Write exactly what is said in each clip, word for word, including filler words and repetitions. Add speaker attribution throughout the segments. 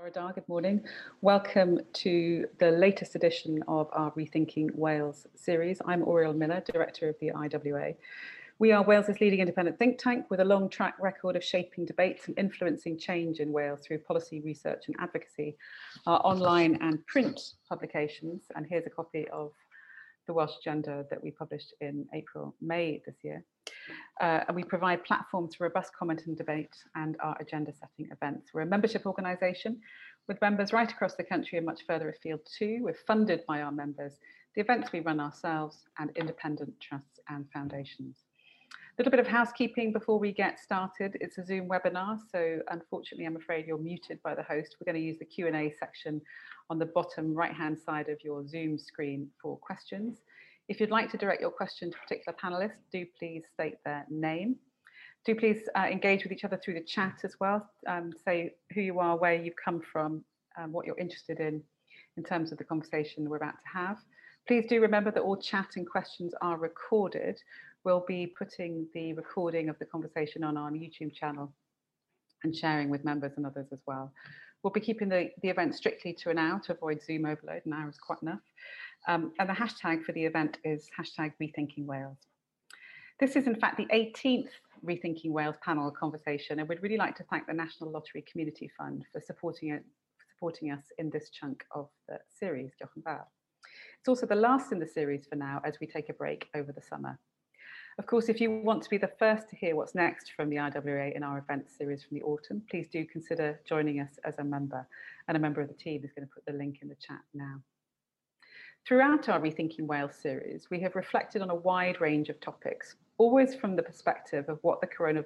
Speaker 1: Dar, good morning. Welcome to the latest edition of our Rethinking Wales series. I'm Oriel Miller, Director of the I W A. We are Wales's leading independent think tank with a long track record of shaping debates and influencing change in Wales through policy research and advocacy, our online and print publications. And here's a copy of the Welsh Agenda that we published in April, May this year. Uh, and we provide platforms for robust comment and debate and our agenda setting events. We're a membership organisation with members right across the country and much further afield too. We're funded by our members, the events we run ourselves, and independent trusts and foundations. A little bit of housekeeping before we get started. It's a Zoom webinar, so unfortunately I'm afraid you're muted by the host. We're going to use the Q and A section on the bottom right-hand side of your Zoom screen for questions. If you'd like to direct your question to a particular panelist, do please state their name. Do please uh, engage with each other through the chat as well. Um, say who you are, where you've come from, um, what you're interested in, in terms of the conversation we're about to have. Please do remember that all chat and questions are recorded. We'll be putting the recording of the conversation on our YouTube channel and sharing with members and others as well. We'll be keeping the, the event strictly to an hour to avoid Zoom overload. An hour is quite enough. Um, and the hashtag for the event is hashtag Rethinking Wales. This is in fact the eighteenth Rethinking Wales panel conversation, and we'd really like to thank the National Lottery Community Fund for supporting it, for supporting us in this chunk of the series. Diolch yn fawr. It's also the last in the series for now as we take a break over the summer. Of course, if you want to be the first to hear what's next from the I W A in our event series from the autumn, please do consider joining us as a member, and a member of the team is going to put the link in the chat now. Throughout our Rethinking Wales series, we have reflected on a wide range of topics, always from the perspective of what the corona,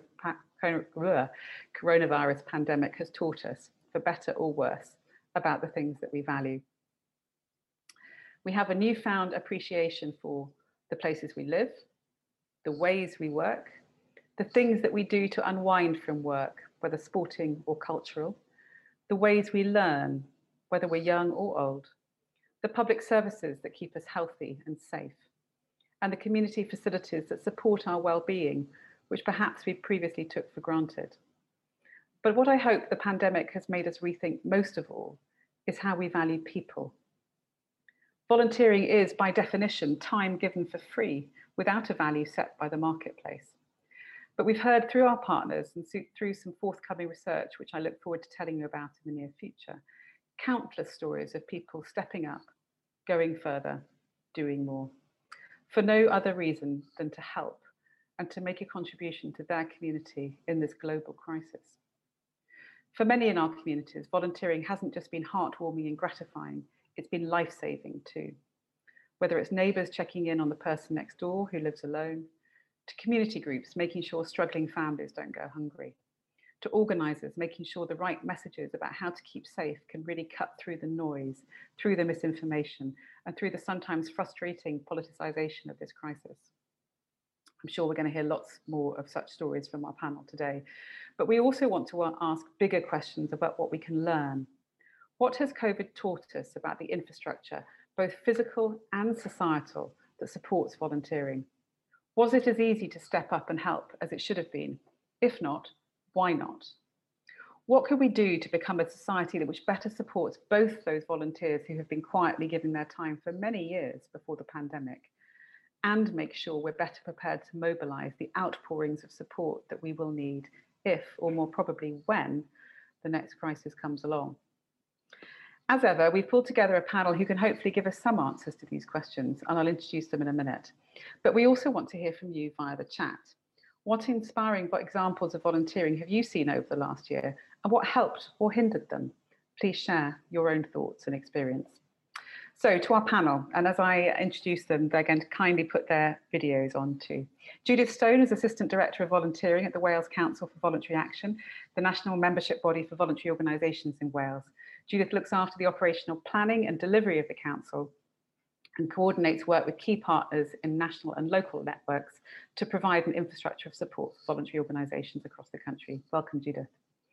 Speaker 1: coronavirus pandemic has taught us, for better or worse, about the things that we value. We have a newfound appreciation for the places we live, the ways we work, the things that we do to unwind from work, whether sporting or cultural, the ways we learn, whether we're young or old, the public services that keep us healthy and safe, and the community facilities that support our well-being, which perhaps we previously took for granted. But what I hope the pandemic has made us rethink most of all is how we value people. Volunteering is, by definition, time given for free, without a value set by the marketplace. But we've heard through our partners and through some forthcoming research, which I look forward to telling you about in the near future, countless stories of people stepping up, going further, doing more, for no other reason than to help and to make a contribution to their community in this global crisis. For many in our communities, volunteering hasn't just been heartwarming and gratifying, it's been life-saving too. Whether it's neighbours checking in on the person next door who lives alone, to community groups making sure struggling families don't go hungry, to organisers making sure the right messages about how to keep safe can really cut through the noise, through the misinformation, and through the sometimes frustrating politicisation of this crisis. I'm sure we're going to hear lots more of such stories from our panel today, but we also want to ask bigger questions about what we can learn. What has COVID taught us about the infrastructure, both physical and societal, that supports volunteering? Was it as easy to step up and help as it should have been? If not, why not? What could we do to become a society that which better supports both those volunteers who have been quietly giving their time for many years before the pandemic, and make sure we're better prepared to mobilise the outpourings of support that we will need if, or more probably when, the next crisis comes along? As ever, we've pulled together a panel who can hopefully give us some answers to these questions, and I'll introduce them in a minute. But we also want to hear from you via the chat. What inspiring examples of volunteering have you seen over the last year, and what helped or hindered them? Please share your own thoughts and experience. So to our panel, and as I introduce them, they're going to kindly put their videos on too. Judith Stone is Assistant Director of Volunteering at the Wales Council for Voluntary Action, the national membership body for voluntary organisations in Wales. Judith looks after the operational planning and delivery of the council and coordinates work with key partners in national and local networks to provide an infrastructure of support for voluntary organisations across the country. Welcome, Judith.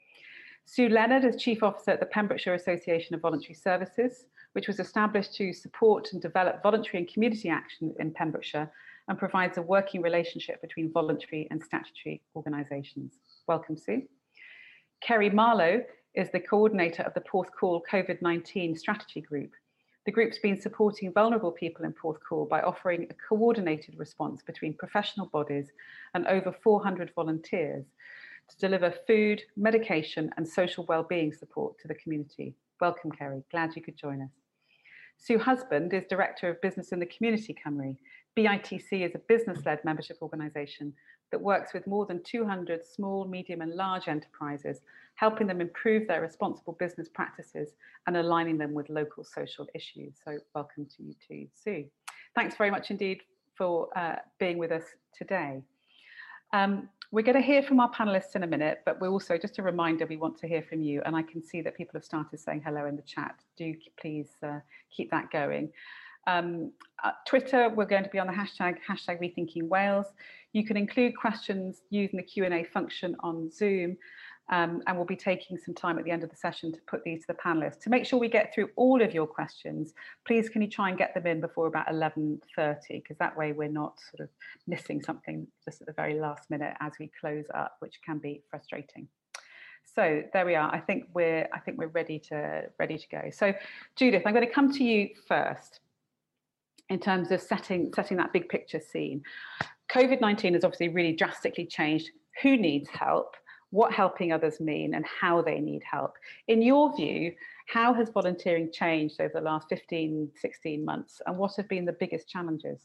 Speaker 1: Sue Leonard is Chief Officer at the Pembrokeshire Association of Voluntary Services, which was established to support and develop voluntary and community action in Pembrokeshire and provides a working relationship between voluntary and statutory organisations. Welcome, Sue. Kerry Marlowe is the coordinator of the Porthcawl COVID nineteen strategy group. The group's been supporting vulnerable people in Porthcawl by offering a coordinated response between professional bodies and over four hundred volunteers to deliver food, medication and social wellbeing support to the community. Welcome, Kerry. Glad you could join us. Sue Husband is Director of Business in the Community Cymru. B I T C is a business-led membership organisation that works with more than two hundred small, medium and large enterprises, helping them improve their responsible business practices and aligning them with local social issues. So welcome to you too, Sue. Thanks very much indeed for uh, being with us today. Um, we're going to hear from our panellists in a minute, but we're also, just a reminder, we want to hear from you. And I can see that people have started saying hello in the chat. Do please uh, keep that going. Um, uh, Twitter, we're going to be on the hashtag, hashtag Rethinking Wales. You can include questions using the Q and A function on Zoom. Um, and we'll be taking some time at the end of the session to put these to the panellists. To make sure we get through all of your questions, please can you try and get them in before about eleven thirty, because that way we're not sort of missing something just at the very last minute as we close up, which can be frustrating. So there we are. I think we're I think we're ready to ready to go. So Judith, I'm going to come to you first in terms of setting setting that big picture scene. COVID nineteen has obviously really drastically changed who needs help, what helping others mean and how they need help. In your view, how has volunteering changed over the last fifteen, sixteen months and what have been the biggest challenges?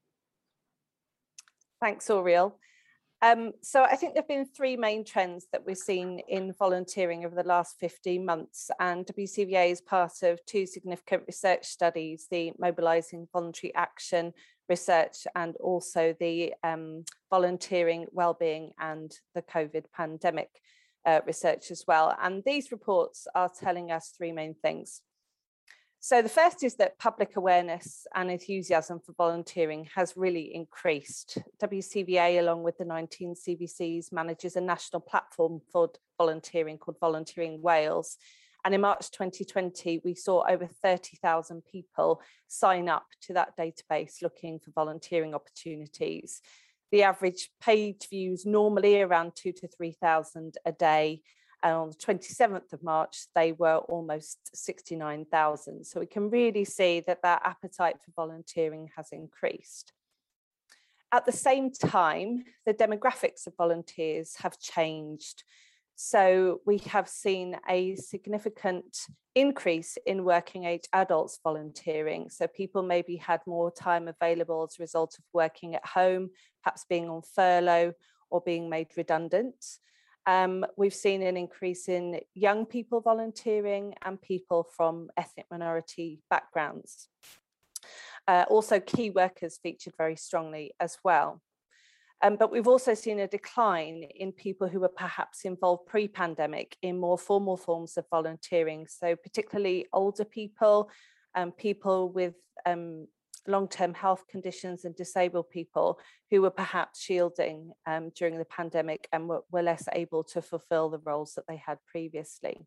Speaker 2: Thanks, Oriel. Um, so I think there have been three main trends that we've seen in volunteering over the last fifteen months, and W C V A is part of two significant research studies, the Mobilising Voluntary Action research and also the um, volunteering, wellbeing and the COVID pandemic uh, research as well. And these reports are telling us three main things. So the first is that public awareness and enthusiasm for volunteering has really increased. W C V A, along with the nineteen C V Cs, manages a national platform for volunteering called Volunteering Wales. And in March twenty twenty, we saw over thirty thousand people sign up to that database looking for volunteering opportunities. The average page views normally around two to three thousand a day. And on the twenty-seventh of March, they were almost sixty-nine thousand. So we can really see that that appetite for volunteering has increased. At the same time, the demographics of volunteers have changed. So we have seen a significant increase in working age adults volunteering. So people maybe had more time available as a result of working at home, perhaps being on furlough or being made redundant. Um, we've seen an increase in young people volunteering and people from ethnic minority backgrounds. Uh, also, key workers featured very strongly as well. Um, but we've also seen a decline in people who were perhaps involved pre-pandemic in more formal forms of volunteering. So particularly older people, um, people with um, long-term health conditions and disabled people who were perhaps shielding um, during the pandemic and were, were less able to fulfill the roles that they had previously.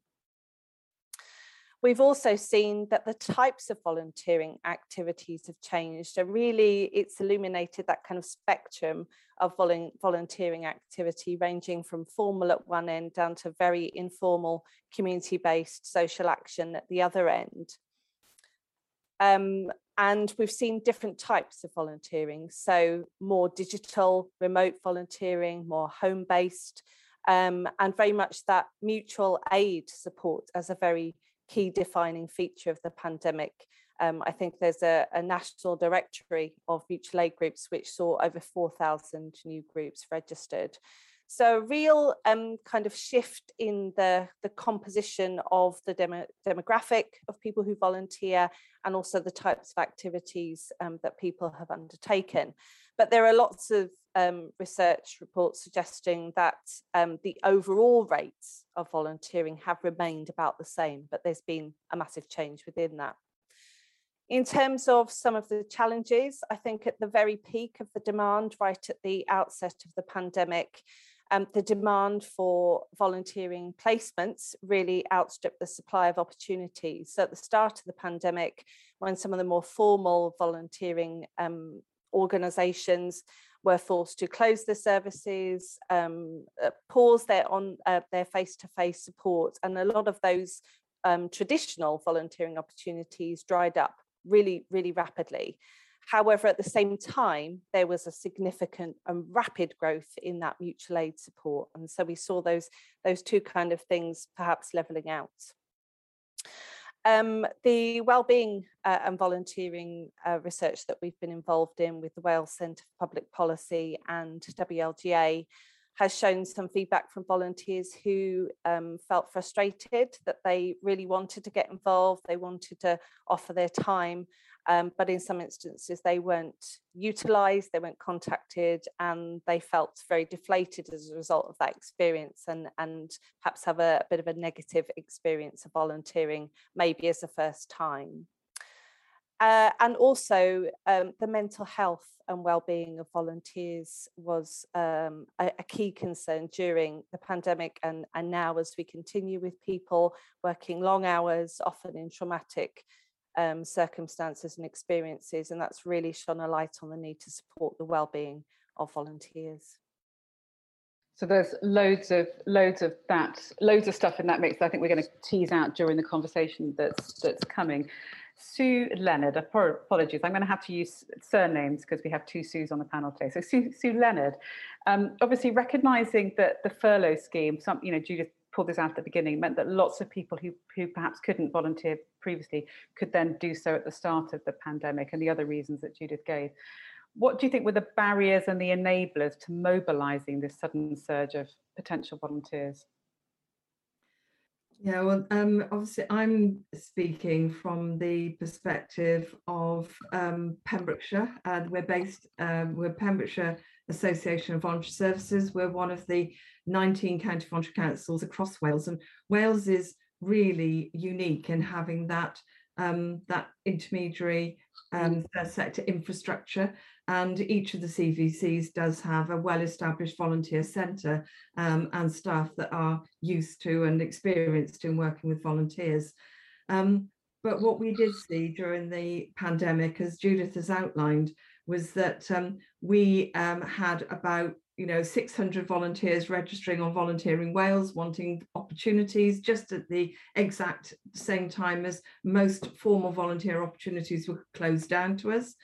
Speaker 2: We've also seen that the types of volunteering activities have changed, and really it's illuminated that kind of spectrum of volu volunteering activity, ranging from formal at one end down to very informal community-based social action at the other end. Um, and we've seen different types of volunteering, so more digital, remote volunteering, more home-based, um, and very much that mutual aid support as a very key defining feature of the pandemic. Um, I think there's a, a national directory of mutual aid groups which saw over four thousand new groups registered. So a real um, kind of shift in the, the composition of the demo, demographic of people who volunteer and also the types of activities um, that people have undertaken. But there are lots of um, research reports suggesting that um, the overall rates of volunteering have remained about the same, but there's been a massive change within that. In terms of some of the challenges, I think at the very peak of the demand, right at the outset of the pandemic, um, the demand for volunteering placements really outstripped the supply of opportunities. So at the start of the pandemic, when some of the more formal volunteering um, organisations were forced to close their services, um, uh, pause their on uh, their face-to-face support, and a lot of those um, traditional volunteering opportunities dried up really, really rapidly. However, at the same time, there was a significant and rapid growth in that mutual aid support. And so we saw those, those two kind of things perhaps levelling out. Um, the wellbeing uh, and volunteering uh, research that we've been involved in with the Wales Centre for Public Policy and W L G A has shown some feedback from volunteers who um, felt frustrated that they really wanted to get involved, they wanted to offer their time, um, but in some instances they weren't utilised, they weren't contacted, and they felt very deflated as a result of that experience, and, and perhaps have a, a bit of a negative experience of volunteering, maybe as a first time. Uh, and also um, the mental health and well-being of volunteers was um, a, a key concern during the pandemic, and, and now as we continue with people working long hours, often in traumatic um, circumstances and experiences, and that's really shone a light on the need to support the well-being of volunteers.
Speaker 1: So there's loads of loads of that, loads of stuff in that mix that I think we're going to tease out during the conversation that's that's coming. Sue Leonard, apologies, I'm going to have to use surnames because we have two Sues on the panel today. So Sue, Sue Leonard, um, obviously recognising that the furlough scheme, some, you know, Judith pulled this out at the beginning, meant that lots of people who, who perhaps couldn't volunteer previously could then do so at the start of the pandemic, and the other reasons that Judith gave. What do you think were the barriers and the enablers to mobilising this sudden surge of potential volunteers?
Speaker 3: Yeah, well, um, obviously I'm speaking from the perspective of um, Pembrokeshire, and we're based, um, we're Pembrokeshire Association of Voluntary Services. We're one of the nineteen county voluntary councils across Wales, and Wales is really unique in having that um, that intermediary um, third sector infrastructure, and each of the C V Cs does have a well-established volunteer centre um, and staff that are used to and experienced in working with volunteers. Um, but what we did see during the pandemic, as Judith has outlined, was that um, we um, had about you know, six hundred volunteers registering on Volunteering Wales, wanting opportunities just at the exact same time as most formal volunteer opportunities were closed down to us.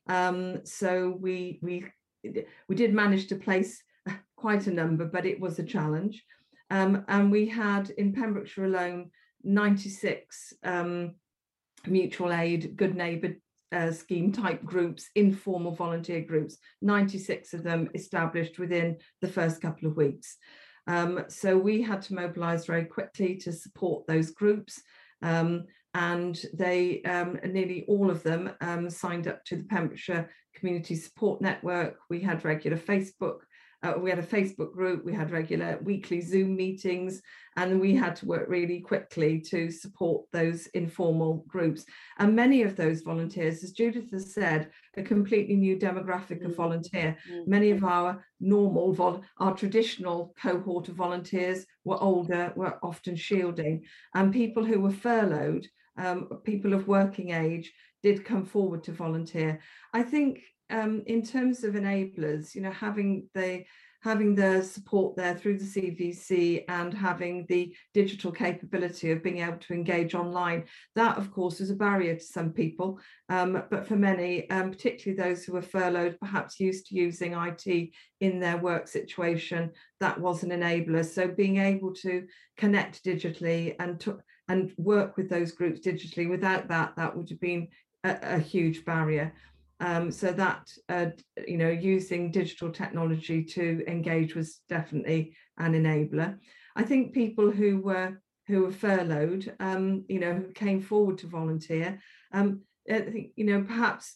Speaker 3: Um, so we, we, we did manage to place quite a number, but it was a challenge. Um, and we had in Pembrokeshire alone, ninety-six um, mutual aid, good neighbour Uh, scheme type groups, informal volunteer groups, ninety-six of them established within the first couple of weeks. Um, so we had to mobilise very quickly to support those groups, um, and they um, nearly all of them um, signed up to the Pembrokeshire Community Support Network. We had regular Facebook, uh, we had a Facebook group, we had regular weekly Zoom meetings, and we had to work really quickly to support those informal groups. And many of those volunteers, as Judith has said, a completely new demographic of volunteer. Many of our normal, vol our traditional cohort of volunteers were older, were often shielding, and people who were furloughed, um, people of working age, did come forward to volunteer. I think um, in terms of enablers, you know, having the having the support there through the C V C and having the digital capability of being able to engage online, that of course is a barrier to some people, um, but for many, um, particularly those who were furloughed, perhaps used to using I T in their work situation, that was an enabler. So being able to connect digitally and to, and work with those groups digitally, without that, that would have been a, a huge barrier. Um, so that, uh, you know, using digital technology to engage was definitely an enabler. I think people who were who were furloughed, um, you know, who came forward to volunteer, um, I think, you know, perhaps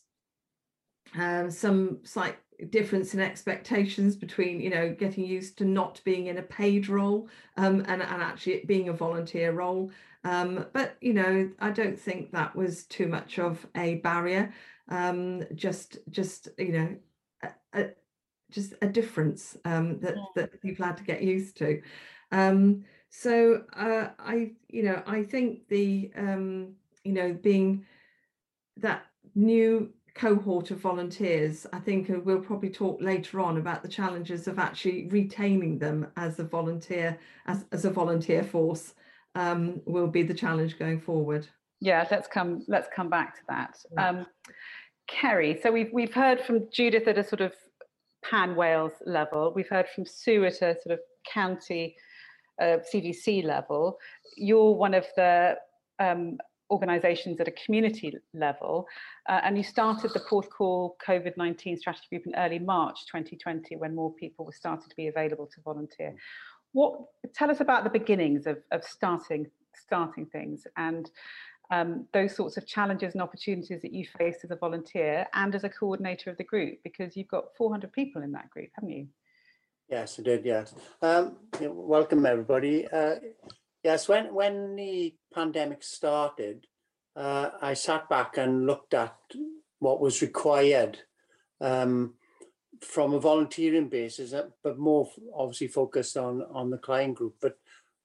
Speaker 3: uh, some slight difference in expectations between, you know, getting used to not being in a paid role um, and, and actually it being a volunteer role. Um, but, you know, I don't think that was too much of a barrier. Um, just, just you know, a, a, just a difference um, that that people had to get used to. Um, so uh, I, you know, I think the, um, you know, being that new cohort of volunteers. I think uh, we'll probably talk later on about the challenges of actually retaining them as a volunteer, as, as a volunteer force, um, will be the challenge going forward.
Speaker 1: Yeah, let's come let's come back to that.
Speaker 3: Yeah.
Speaker 1: Um, Kerry, so we've we've heard from Judith at a sort of pan Wales level. We've heard from Sue at a sort of county uh, C V C level. You're one of the um, organisations at a community level, uh, and you started the Porthcawl COVID nineteen strategy group in early March twenty twenty, when more people were started to be available to volunteer. What tell us about the beginnings of, of starting starting things, and um, those sorts of challenges and opportunities that you faced as a volunteer and as a coordinator of the group, because you've got four hundred people in that group, haven't you?
Speaker 4: Yes, I did. Yes. Um, welcome everybody. Uh, yes, when when the pandemic started, uh, I sat back and looked at what was required um, from a volunteering basis, but more obviously focused on on the client group. But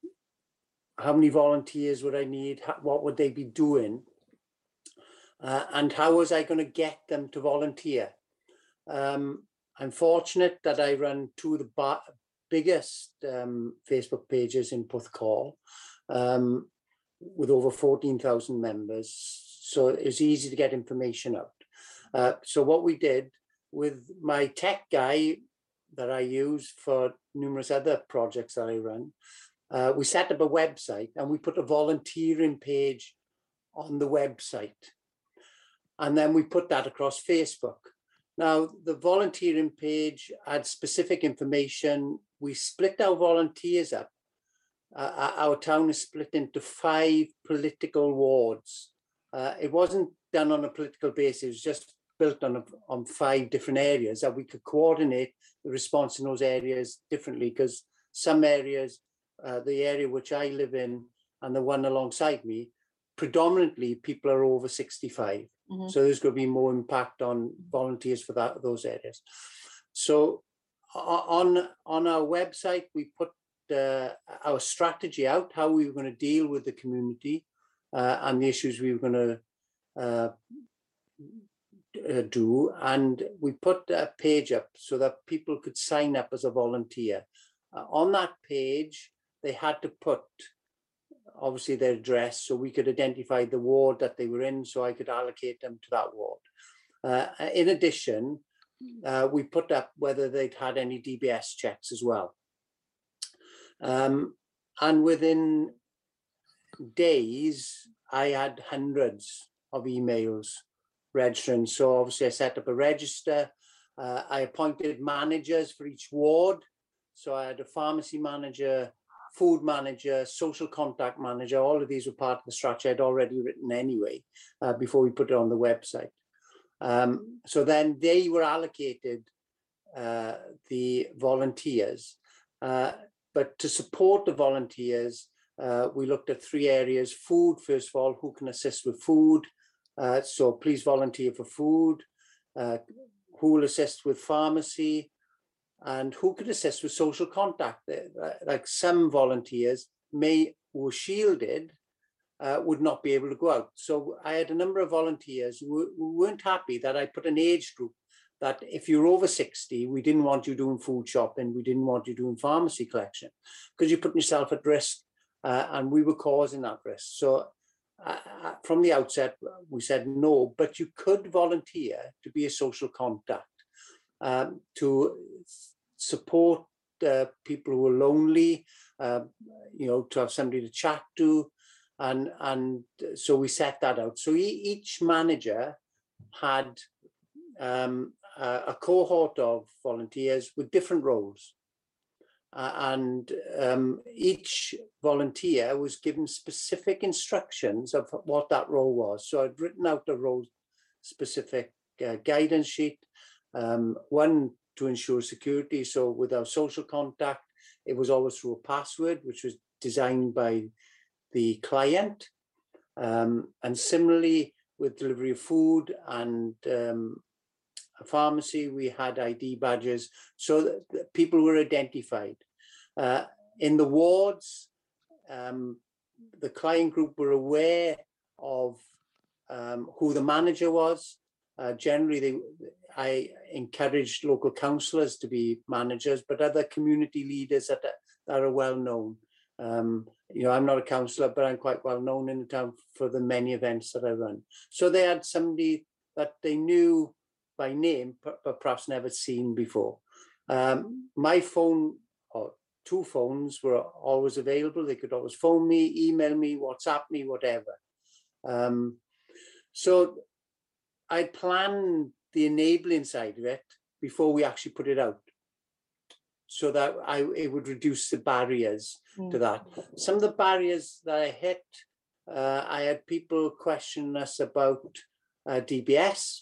Speaker 4: how many volunteers would I need? What would they be doing? Uh, and how was I going to get them to volunteer? Um, I'm fortunate that I run two of the biggest um, Facebook pages in Porthcawl, um, with over fourteen thousand members. So it's easy to get information out. Uh, so what we did with my tech guy that I use for numerous other projects that I run, uh, we set up a website and we put a volunteering page on the website. And then we put that across Facebook. Now, the volunteering page had specific information. We split our volunteers up. Uh, our town is split into five political wards. Uh, it wasn't done on a political basis, it was just built on, a, on five different areas that we could coordinate the response in those areas differently, because some areas, uh, the area which I live in and the one alongside me, predominantly people are over sixty-five. Mm-hmm. So there's going to be more impact on volunteers for that those areas. So on, on our website, we put uh, our strategy out, how we were going to deal with the community uh, and the issues we were going to uh, uh, do. And we put a page up so that people could sign up as a volunteer. Uh, on that page, they had to put obviously their address, so we could identify the ward that they were in, so I could allocate them to that ward. Uh, in addition, uh, we put up whether they'd had any D B S checks as well. Um, and within days, I had hundreds of emails registering. So obviously I set up a register. Uh, I appointed managers for each ward. So I had a pharmacy manager, food manager, social contact manager. All of these were part of the strategy I'd already written anyway, uh, before we put it on the website. Um, so then they were allocated uh, the volunteers. Uh, but to support the volunteers, uh, we looked at three areas. Food, first of all, who can assist with food? Uh, so please volunteer for food. Uh, who will assist with pharmacy? And who could assist with social contact? Like some volunteers may, who were shielded, uh, would not be able to go out. So I had a number of volunteers who, who weren't happy that I put an age group, that if you're over sixty, we didn't want you doing food shopping, we didn't want you doing pharmacy collection, because you're putting yourself at risk, uh, and we were causing that risk. So uh, from the outset, we said no, but you could volunteer to be a social contact. Um, to support uh, people who are lonely, uh, you know, to have somebody to chat to, and and so we set that out. So e each manager had um, a, a cohort of volunteers with different roles, uh, and um, each volunteer was given specific instructions of what that role was. So I'd written out a role-specific uh, guidance sheet. Um, one to ensure security. So with our social contact, it was always through a password, which was designed by the client. Um, and similarly with delivery of food and um, a pharmacy, we had I D badges so that people were identified. Uh, in the wards, um, the client group were aware of um, who the manager was. Uh, generally, they, I encouraged local councillors to be managers, but other community leaders that, that are well known. Um, you know, I'm not a councillor, but I'm quite well known in the town for the many events that I run. So they had somebody that they knew by name, but perhaps never seen before. Um, my phone, or two phones, were always available. They could always phone me, email me, WhatsApp me, whatever. Um, so I planned the enabling side of it before we actually put it out, so that I it would reduce the barriers mm. to that. Some of the barriers that I hit, uh, I had people question us about uh, D B S.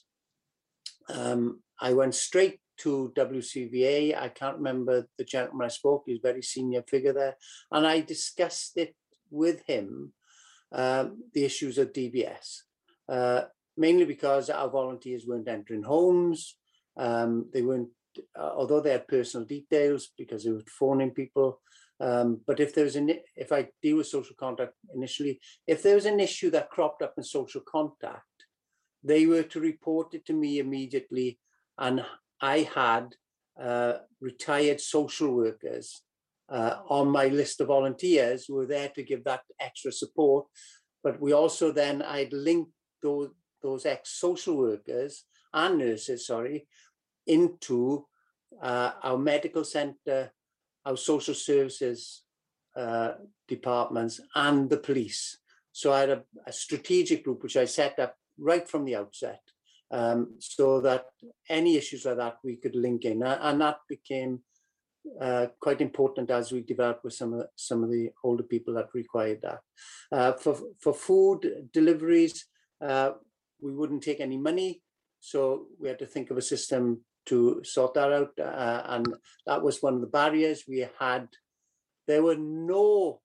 Speaker 4: Um, I went straight to W C V A. I can't remember the gentleman I spoke, he's a very senior figure there. And I discussed it with him, um, the issues of D B S. Uh, mainly because our volunteers weren't entering homes. Um, they weren't, uh, although they had personal details because they were phoning people. Um, but if there was an, if I deal with social contact initially, if there was an issue that cropped up in social contact, they were to report it to me immediately. And I had uh, retired social workers uh, on my list of volunteers who were there to give that extra support. But we also then, I'd linked those, those ex-social workers and nurses, sorry, into uh, our medical centre, our social services uh, departments, and the police. So I had a, a strategic group which I set up right from the outset, um, so that any issues like that we could link in, and that became uh, quite important as we developed with some of the, some of the older people that required that. Uh, for for food deliveries, uh, we wouldn't take any money, so we had to think of a system to sort that out, uh, and that was one of the barriers we had. There were no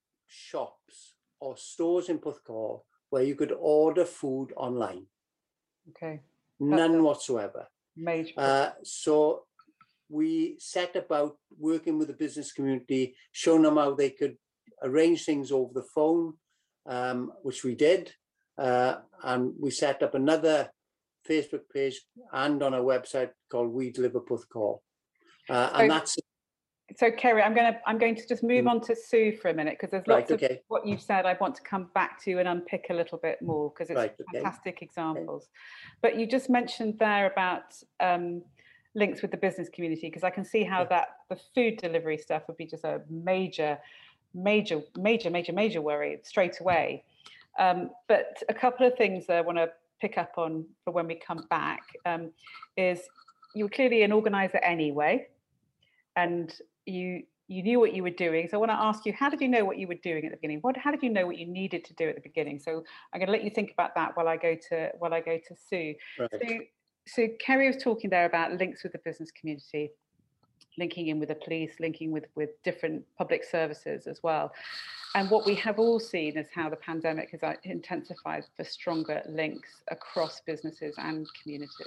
Speaker 4: shops or stores in Porthcawl where you could order food online.
Speaker 1: Okay.
Speaker 4: None whatsoever.
Speaker 1: Major.
Speaker 4: Uh, so we set about working with the business community, showing them how they could arrange things over the phone, um, which we did. Uh, and we set up another Facebook page and on our website called We Deliver Porthcawl. Uh, and
Speaker 1: so,
Speaker 4: that's
Speaker 1: so Kerry, I'm going to I'm going to just move mm. on to Sue for a minute, because there's lots right, okay. of what you've said I want to come back to and unpick a little bit more, because it's right, okay. fantastic examples. Okay. But you just mentioned there about um, links with the business community, because I can see how yeah. that the food delivery stuff would be just a major, major, major, major, major worry straight away. Um, but a couple of things that I want to pick up on for when we come back um, is you were clearly an organizer anyway, and you you knew what you were doing. So I want to ask you, how did you know what you were doing at the beginning? What how did you know what you needed to do at the beginning? So I'm going to let you think about that while I go to while I go to Sue.
Speaker 4: Right.
Speaker 1: So, so Kerry was talking there about links with the business community, linking in with the police, linking with with different public services as well. And what we have all seen is how the pandemic has intensified for stronger links across businesses and communities.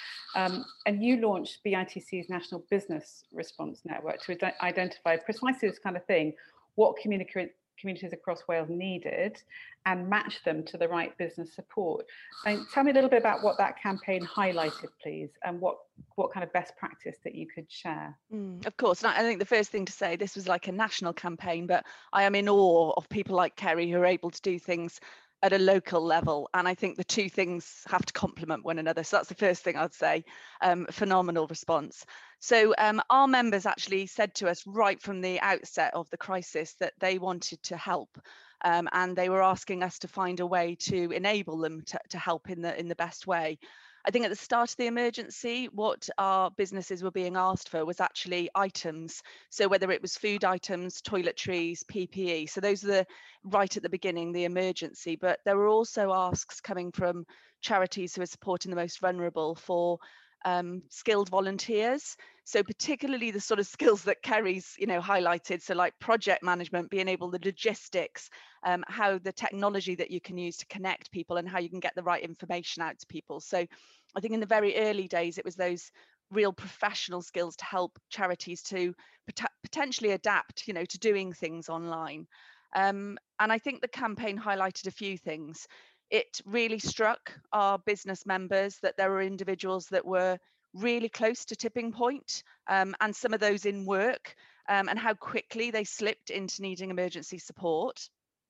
Speaker 1: Um, and you launched B I T C's National Business Response Network to ad- identify precisely this kind of thing, what communi- communities across Wales needed, and match them to the right business support. And tell me a little bit about what that campaign highlighted, please, and what, what kind of best practice that you could share.
Speaker 5: Mm, of course, and I think the first thing to say, this was like a national campaign, but I am in awe of people like Kerry who are able to do things at a local level, and I think the two things have to complement one another. So that's the first thing I'd say. Um, phenomenal response. So um, our members actually said to us right from the outset of the crisis that they wanted to help, um, and they were asking us to find a way to enable them to, to help in the in the best way. I think at the start of the emergency, what our businesses were being asked for was actually items. So whether it was food items, toiletries, P P E. So those are the right at the beginning, the emergency. But there were also asks coming from charities who are supporting the most vulnerable for um, skilled volunteers. So particularly the sort of skills that Kerry's, you know, highlighted. So like project management, being able, the logistics, um, how the technology that you can use to connect people and how you can get the right information out to people. So I think in the very early days, it was those real professional skills to help charities to pot- potentially adapt, you know, to doing things online. Um, and I think the campaign highlighted a few things. it really struck our business members that there were individuals that were really close to tipping point, um, and some of those in work, um, and how quickly they slipped into needing emergency support.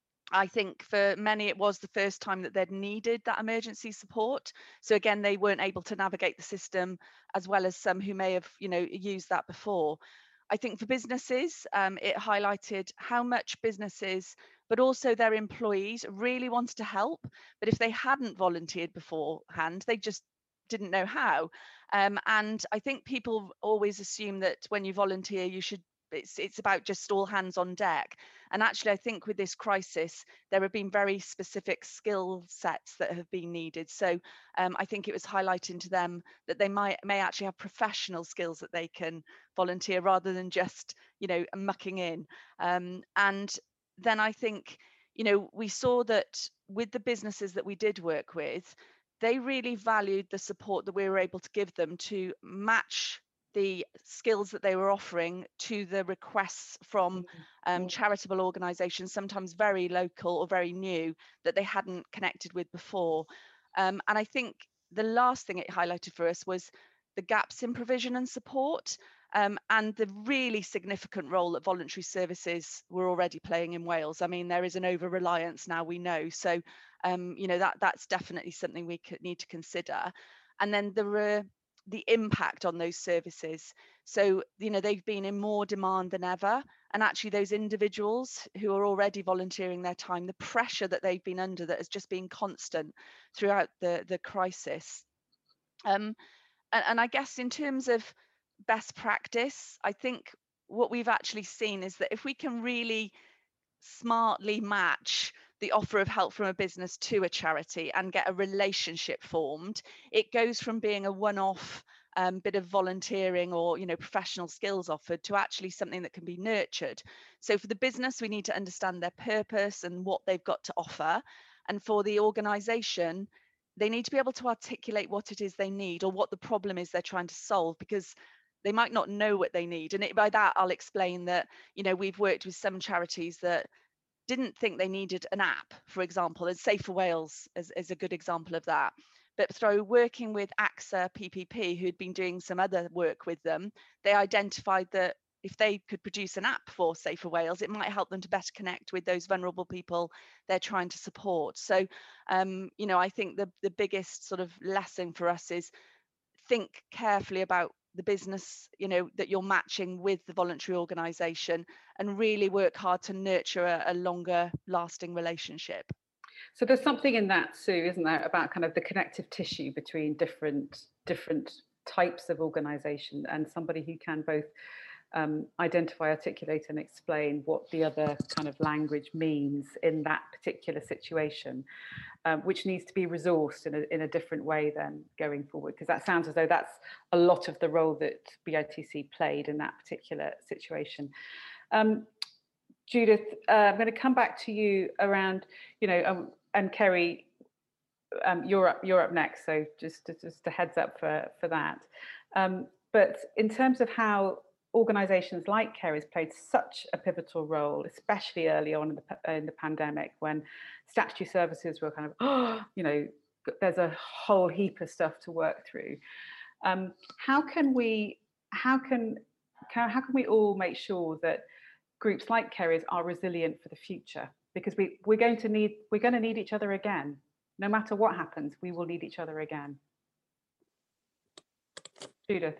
Speaker 5: I think for many, it was the first time that they'd needed that emergency support. So again, they weren't able to navigate the system as well as some who may have, you know, used that before. I think for businesses, um, it highlighted how much businesses, but also their employees, really wanted to help. But if they hadn't volunteered beforehand, they just didn't know how. Um, and I think people always assume that when you volunteer, you should It's, it's about just all hands on deck. And actually, I think with this crisis, there have been very specific skill sets that have been needed. So um, I think it was highlighting to them that they might may actually have professional skills that they can volunteer rather than just, you know, mucking in. Um, and then I think, you know, we saw that with the businesses that we did work with, they really valued the support that we were able to give them to match the skills that they were offering to the requests from um, charitable organisations, sometimes very local or very new, that they hadn't connected with before. Um, and I think the last thing it highlighted for us was the gaps in provision and support, um, and the really significant role that voluntary services were already playing in Wales. I mean, there is an over-reliance now, we know. So, um, you know, that that's definitely something we could need to consider. And then there were the impact on those services. So, you know, they've been in more demand than ever. And actually those individuals who are already volunteering their time, the pressure that they've been under that has just been constant throughout the, the crisis. Um, and, and I guess in terms of best practice, I think what we've actually seen is that if we can really smartly match the offer of help from a business to a charity and get a relationship formed, it goes from being a one-off um, bit of volunteering or, you know, professional skills offered to actually something that can be nurtured. So for the business, we need to understand their purpose and what they've got to offer. And for the organisation, they need to be able to articulate what it is they need or what the problem is they're trying to solve, because they might not know what they need. And it, by that, I'll explain that, you know, we've worked with some charities that didn't think they needed an app, for example, and Safe for Wales is, is a good example of that. But through working with AXA P P P, who'd been doing some other work with them, they identified that if they could produce an app for Safe for Wales, it might help them to better connect with those vulnerable people they're trying to support. So, um, you know, I think the, the biggest sort of lesson for us is think carefully about the business, you know, that you're matching with the voluntary organisation, and really work hard to nurture a, a longer lasting relationship.
Speaker 1: So there's something in that, Sue, isn't there, about kind of the connective tissue between different different types of organisation, and somebody who can both um, identify, articulate and explain what the other kind of language means in that particular situation, um, which needs to be resourced in a, in a different way then going forward, because that sounds as though that's a lot of the role that B I T C played in that particular situation. Um, Judith, uh, I'm going to come back to you around, you know, um, and Kerry, um, you're up, you're up next, so just just a heads up for for that. Um, but in terms of how organisations like Kerry's played such a pivotal role, especially early on in the in the pandemic, when statutory services were kind of, oh, you know, there's a whole heap of stuff to work through. Um, how can we, how can, how can we all make sure that groups like Kerry's are resilient for the future? Because we, we're going to need, we're going to need each other again. No matter what happens, we will need each other again. Judith.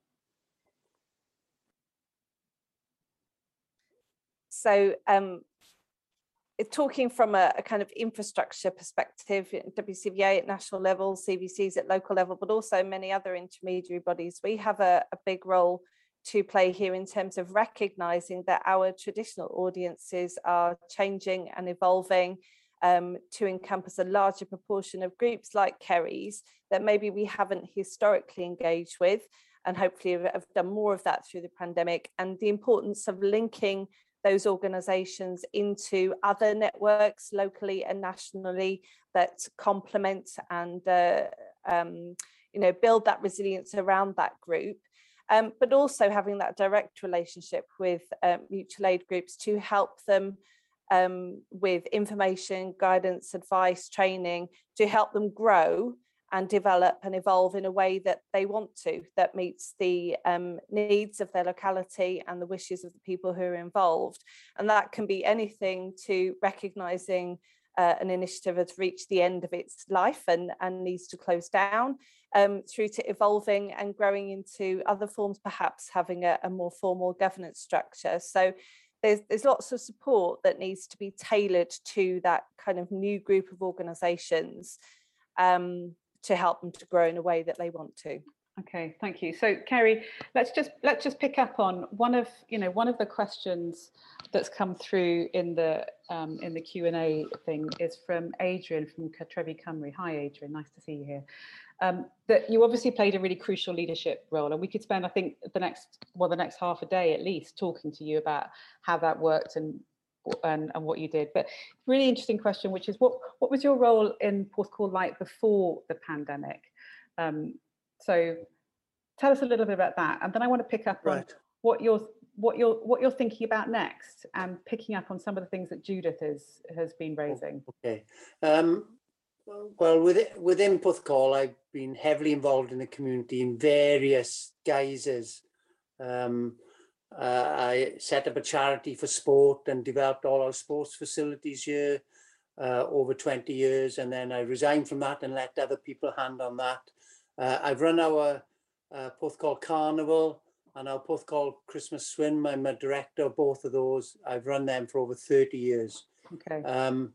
Speaker 2: So um, talking from a, a kind of infrastructure perspective, W C V A at national level, C V Cs at local level, but also many other intermediary bodies, we have a, a big role to play here in terms of recognising that our traditional audiences are changing and evolving um, to encompass a larger proportion of groups like Kerry's that maybe we haven't historically engaged with, and hopefully have done more of that through the pandemic, and the importance of linking those organisations into other networks locally and nationally that complement and uh, um, you know, build that resilience around that group. Um, but also having that direct relationship with uh, mutual aid groups to help them um, with information, guidance, advice, training to help them grow and develop and evolve in a way that they want to, that meets the um, needs of their locality and the wishes of the people who are involved. And that can be anything to recognising uh, an initiative has reached the end of its life and, and needs to close down, um, through to evolving and growing into other forms, perhaps having a, a more formal governance structure. So there's, there's lots of support that needs to be tailored to that kind of new group of organisations, um, to help them to grow in a way that they want to.
Speaker 1: Okay, thank you. So Kerry, let's just let's just pick up on one of you know one of the questions that's come through in the um, in the Q and A thing is from Adrian from Cartrefi Cymru. Hi Adrian, nice to see you here. Um, that you obviously played a really crucial leadership role, and we could spend I think the next well the next half a day at least talking to you about how that worked and and, and what you did. But really interesting question, which is what what was your role in Porthcawl like before the pandemic? Um, so tell us a little bit about that, and then I want to pick up
Speaker 4: Right.
Speaker 1: on what you're what you're what you're thinking about next, and picking up on some of the things that Judith has has been raising.
Speaker 4: Okay. Um, well, within, within Porthcawl, I've been heavily involved in the community in various guises. Um, uh, I set up a charity for sport and developed all our sports facilities here uh, over twenty years, and then I resigned from that and let other people hand on that. Uh, I've run our uh, Porthcawl Carnival and our Porthcawl Christmas Swim. I'm a director of both of those. I've run them for over thirty years.
Speaker 1: Okay.
Speaker 4: Um,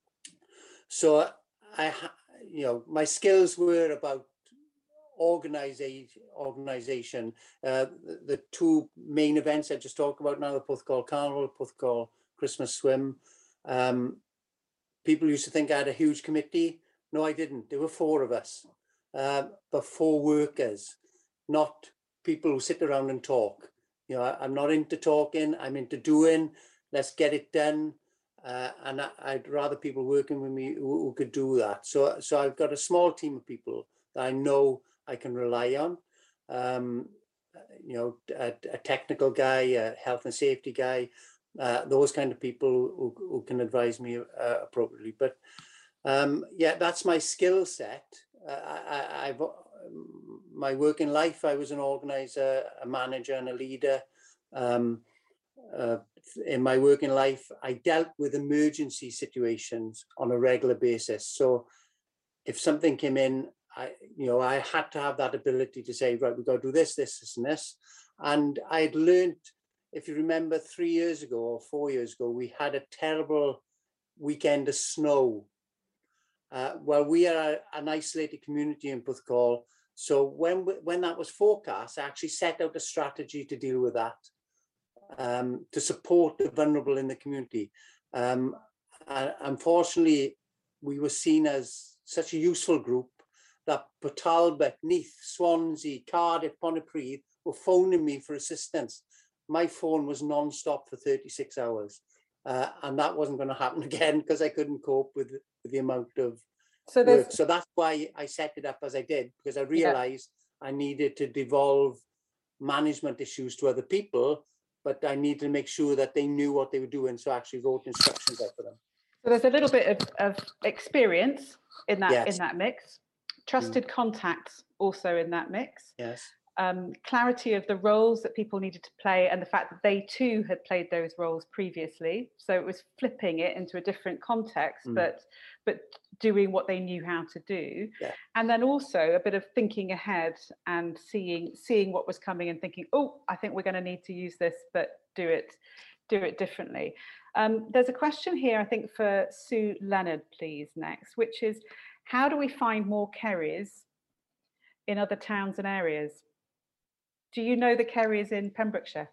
Speaker 4: so I, you know, my skills were about organization. Organization. Uh, the, the two main events I just talked about now: the Porthcawl Carnival, Porthcawl Christmas Swim. Um, people used to think I had a huge committee. No, I didn't. There were four of us, uh, but four workers, not people who sit around and talk. You know, I, I'm not into talking. I'm into doing. Let's get it done. Uh, and I, I'd rather people working with me who, who could do that. So, so I've got a small team of people that I know I can rely on. Um, you know, a, a technical guy, a health and safety guy, uh, those kind of people who, who can advise me uh, appropriately. But um, yeah, that's my skill set. Uh, I, I've my working life. I was an organizer, a manager, and a leader. Um, Uh, in my working life, I dealt with emergency situations on a regular basis. So if something came in, I, you know, I had to have that ability to say, right, we've got to do this, this, this, and this. And I'd learned, if you remember, three years ago or four years ago, we had a terrible weekend of snow. Uh, well, we are an isolated community in Porthcawl. So when, when that was forecast, I actually set out a strategy to deal with that. Um, to support the vulnerable in the community. Um, and unfortunately, we were seen as such a useful group that Port Talbot, Neath, Swansea, Cardiff, Pontypridd were phoning me for assistance. My phone was non-stop for thirty-six hours. Uh, and that wasn't going to happen again because I couldn't cope with, with the amount of
Speaker 1: So
Speaker 4: work. So that's why I set it up as I did, because I realized yeah. I needed to devolve management issues to other people, but I need to make sure that they knew what they were doing. So I actually wrote instructions out for them.
Speaker 1: So there's a little bit of, of experience in that
Speaker 4: Yes.
Speaker 1: in that mix. Trusted mm. contacts also in that mix.
Speaker 4: Yes.
Speaker 1: Um, clarity of the roles that people needed to play, and the fact that they too had played those roles previously. So it was flipping it into a different context, mm. but but doing what they knew how to do.
Speaker 4: Yeah. And
Speaker 1: then also a bit of thinking ahead and seeing seeing what was coming and thinking, oh, I think we're going to need to use this, but do it do it differently. Um, there's a question here, I think, for Sue Leonard, please, next, which is, how do we find more Kerrys in other towns and areas? Do you know the Kerrys in Pembrokeshire?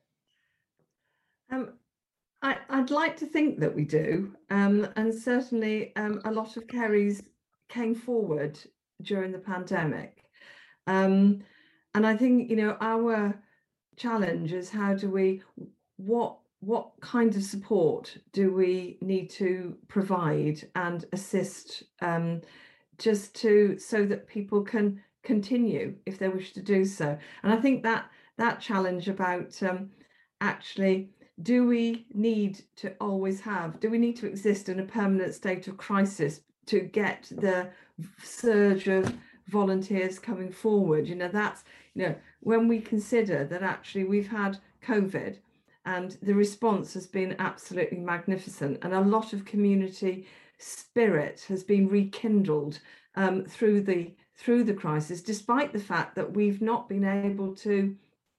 Speaker 3: Um, I, I'd like to think that we do, um, and certainly um, a lot of Kerrys came forward during the pandemic. Um, and I think, you know, our challenge is how do we, what, what kind of support do we need to provide and assist um, just to, so that people can continue if they wish to do so. And I think that that challenge about um, actually do we need to always have, do we need to exist in a permanent state of crisis to get the surge of volunteers coming forward? You know, that's, you know, when we consider that actually we've had COVID and the response has been absolutely magnificent, and a lot of community spirit has been rekindled um, through the through the crisis, despite the fact that we've not been able to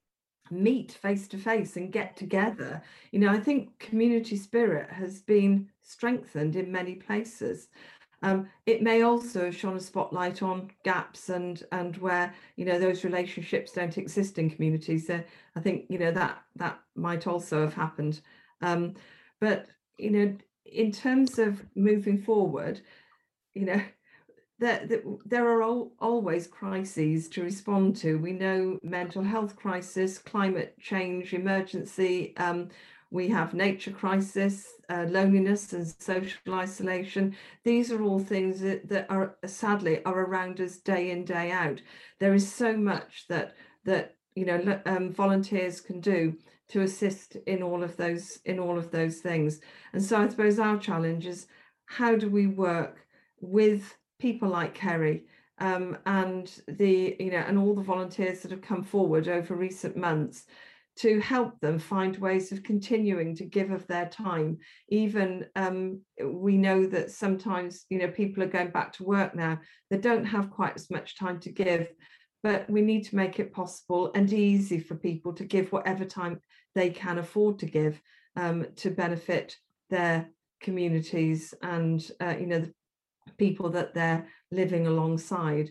Speaker 3: meet face to face and get together. You know, I think community spirit has been strengthened in many places. Um, it may also have shone a spotlight on gaps and and where, you know, those relationships don't exist in communities. So I think, you know, that that might also have happened. Um, but, you know, in terms of moving forward, you know, There, there are al always crises to respond to. We know mental health crisis, climate change emergency, um, we have nature crisis, uh, loneliness and social isolation. These are all things that, that are sadly are around us day in, day out. There is so much that that you know um, volunteers can do to assist in all of those in all of those things. And so I suppose our challenge is, how do we work with people like Kerry um, and the you know and all the volunteers that have come forward over recent months to help them find ways of continuing to give of their time. Even um, we know that sometimes you know people are going back to work now, they don't have quite as much time to give, but we need to make it possible and easy for people to give whatever time they can afford to give um, to benefit their communities and uh, you know the people that they're living alongside.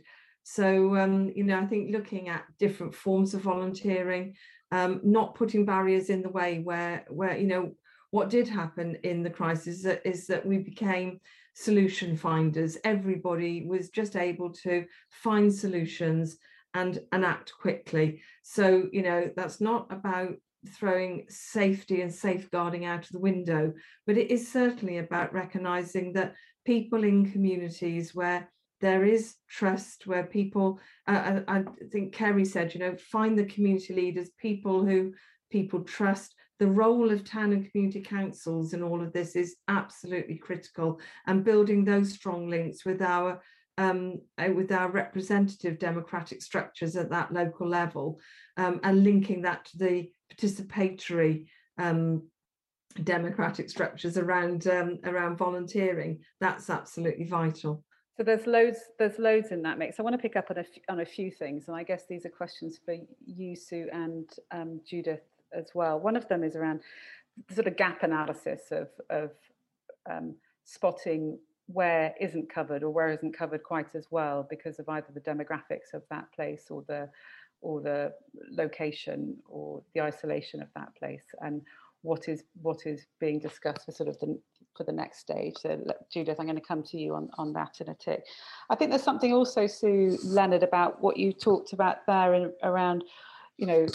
Speaker 3: So um, you know, I think looking at different forms of volunteering, um, not putting barriers in the way where where you know what did happen in the crisis is that, is that we became solution finders. Everybody was just able to find solutions and, and act quickly. So you know, that's not about throwing safety and safeguarding out of the window, but it is certainly about recognizing that people in communities where there is trust, where people, uh, I, I think Kerry said, you know, find the community leaders, people who people trust. The role of town and community councils in all of this is absolutely critical, and building those strong links with our um, with our representative democratic structures at that local level, um, and linking that to the participatory um, democratic structures around um, around volunteering. That's absolutely vital.
Speaker 1: So there's loads there's loads in that mix. I want to pick up on a, on a few things, and I guess these are questions for you, Sue, and um, Judith as well. One of them is around the sort of gap analysis of, of um, spotting where isn't covered or where isn't covered quite as well because of either the demographics of that place or the or the location or the isolation of that place, and what is what is being discussed for sort of the for the next stage. So Judith, I'm going to come to you on, on that in a tick. I think there's something also, Sue Leonard, about what you talked about there in, around, you know,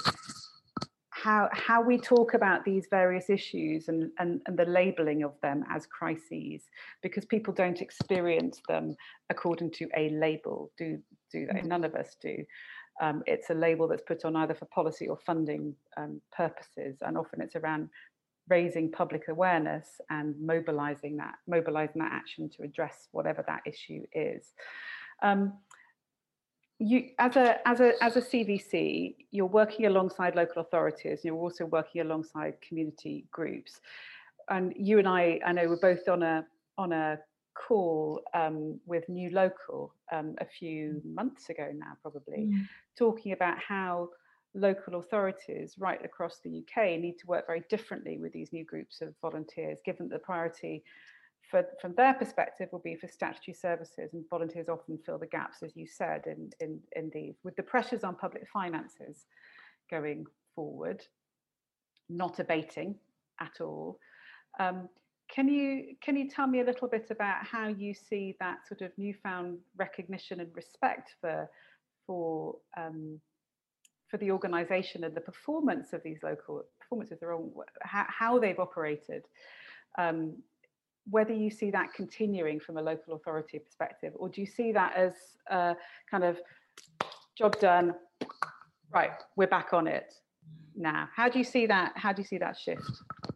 Speaker 1: how how we talk about these various issues and, and, and the labelling of them as crises, because people don't experience them according to a label, do, do they? None of us do. Um, it's a label that's put on either for policy or funding um, purposes, and often it's around raising public awareness and mobilizing that, mobilizing that action to address whatever that issue is. Um, you, as a as a as a C V C, you're working alongside local authorities. You're also working alongside community groups, and you and I, I know, we're both on a on a call um, with New Local um, a few months ago now, probably, mm. talking about how local authorities right across the U K need to work very differently with these new groups of volunteers, given that the priority for, from their perspective will be for statutory services, and volunteers often fill the gaps, as you said, in, in, in these. With the pressures on public finances going forward, not abating at all, um, Can you can you tell me a little bit about how you see that sort of newfound recognition and respect for for um, for the organisation and the performance of these local performances, are all, how, how they've operated, um, whether you see that continuing from a local authority perspective, or do you see that as a kind of job done, right, we're back on it now? How do you see that? How do you see that shift?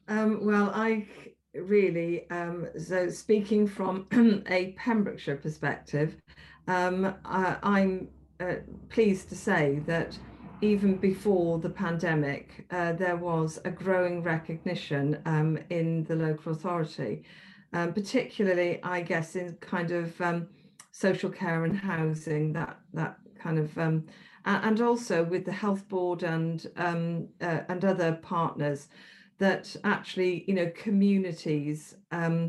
Speaker 3: Um, well, I really, um, so speaking from a Pembrokeshire perspective, um, I, I'm uh, pleased to say that even before the pandemic, uh, there was a growing recognition um, in the local authority, um, particularly, I guess, in kind of um, social care and housing, that that kind of, um, and also with the health board and um, uh, and other partners, that actually, you know, communities, um,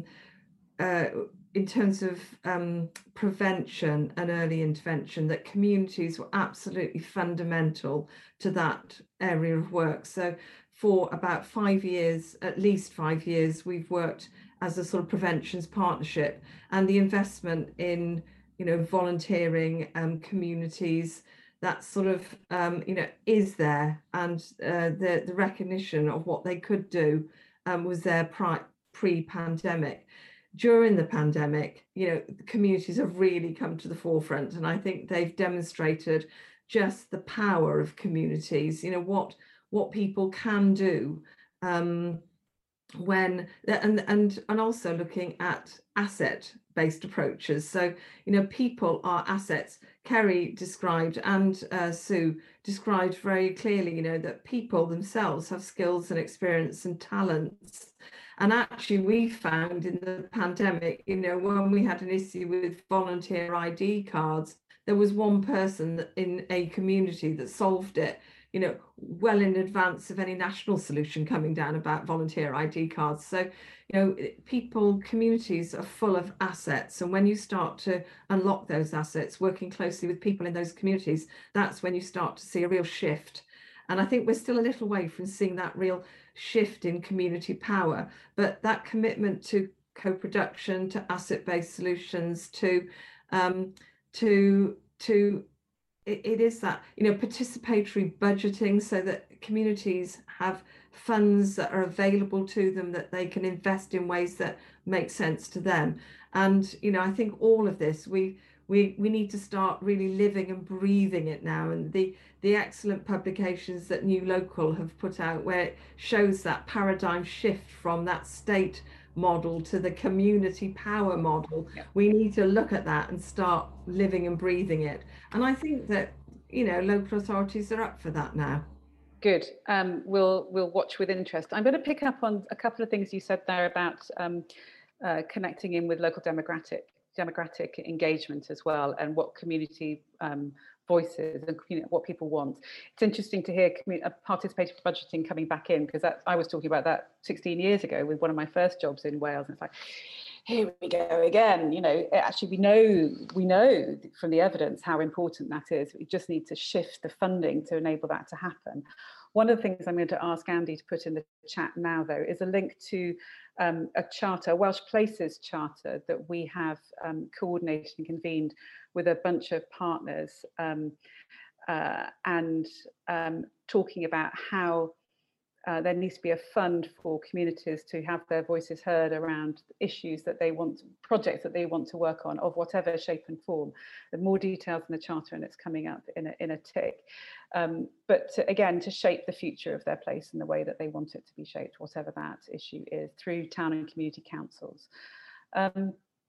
Speaker 3: uh, in terms of um, prevention and early intervention, that communities were absolutely fundamental to that area of work. So for about five years, at least five years, we've worked as a sort of preventions partnership, and the investment in, you know, volunteering um, communities, that sort of, um, you know, is there, and uh, the, the recognition of what they could do um, was there pre-pandemic. During the pandemic, you know, the communities have really come to the forefront, and I think they've demonstrated just the power of communities, you know, what what people can do um, when, and and and also looking at asset-based approaches. So, you know, people are assets. Kerry described, and uh, Sue described very clearly, you know, that people themselves have skills and experience and talents. And actually, we found in the pandemic, you know, when we had an issue with volunteer I D cards, there was one person in a community that solved it, you know, well in advance of any national solution coming down about volunteer I D cards. So, you know, people, communities are full of assets. And when you start to unlock those assets, working closely with people in those communities, that's when you start to see a real shift. And I think we're still a little way from seeing that real shift in community power, but that commitment to co-production, to asset-based solutions, to um, to to it, it is that, you know, participatory budgeting, so that communities have funds that are available to them that they can invest in ways that make sense to them. And, you know, I think all of this, we we we need to start really living and breathing it now. And the the excellent publications that New Local have put out, where it shows that paradigm shift from that state model to the community power model,
Speaker 1: yeah.
Speaker 3: We need to look at that and start living and breathing it. And I think that, you know, local authorities are up for that now.
Speaker 1: Good. Um, we'll we'll watch with interest. I'm going to pick up on a couple of things you said there about um, uh, connecting in with local democratic democratic engagement as well, and what community um, voices and, you know, what people want. It's interesting to hear uh, participative budgeting coming back in, because that I was talking about that sixteen years ago with one of my first jobs in Wales, and it's like, here we go again. You know, actually, we know we know from the evidence how important that is. We just need to shift the funding to enable that to happen. One of the things I'm going to ask Andy to put in the chat now, though, is a link to um, a charter, a Welsh Places charter that we have um, coordinated and convened with a bunch of partners, um, uh, and um, talking about how Uh, there needs to be a fund for communities to have their voices heard around issues that they want, projects that they want to work on, of whatever shape and form. There's more details in the charter, and it's coming up in a, in a tick. Um, but to, again, to shape the future of their place in the way that they want it to be shaped, whatever that issue is, through town and community councils. Um,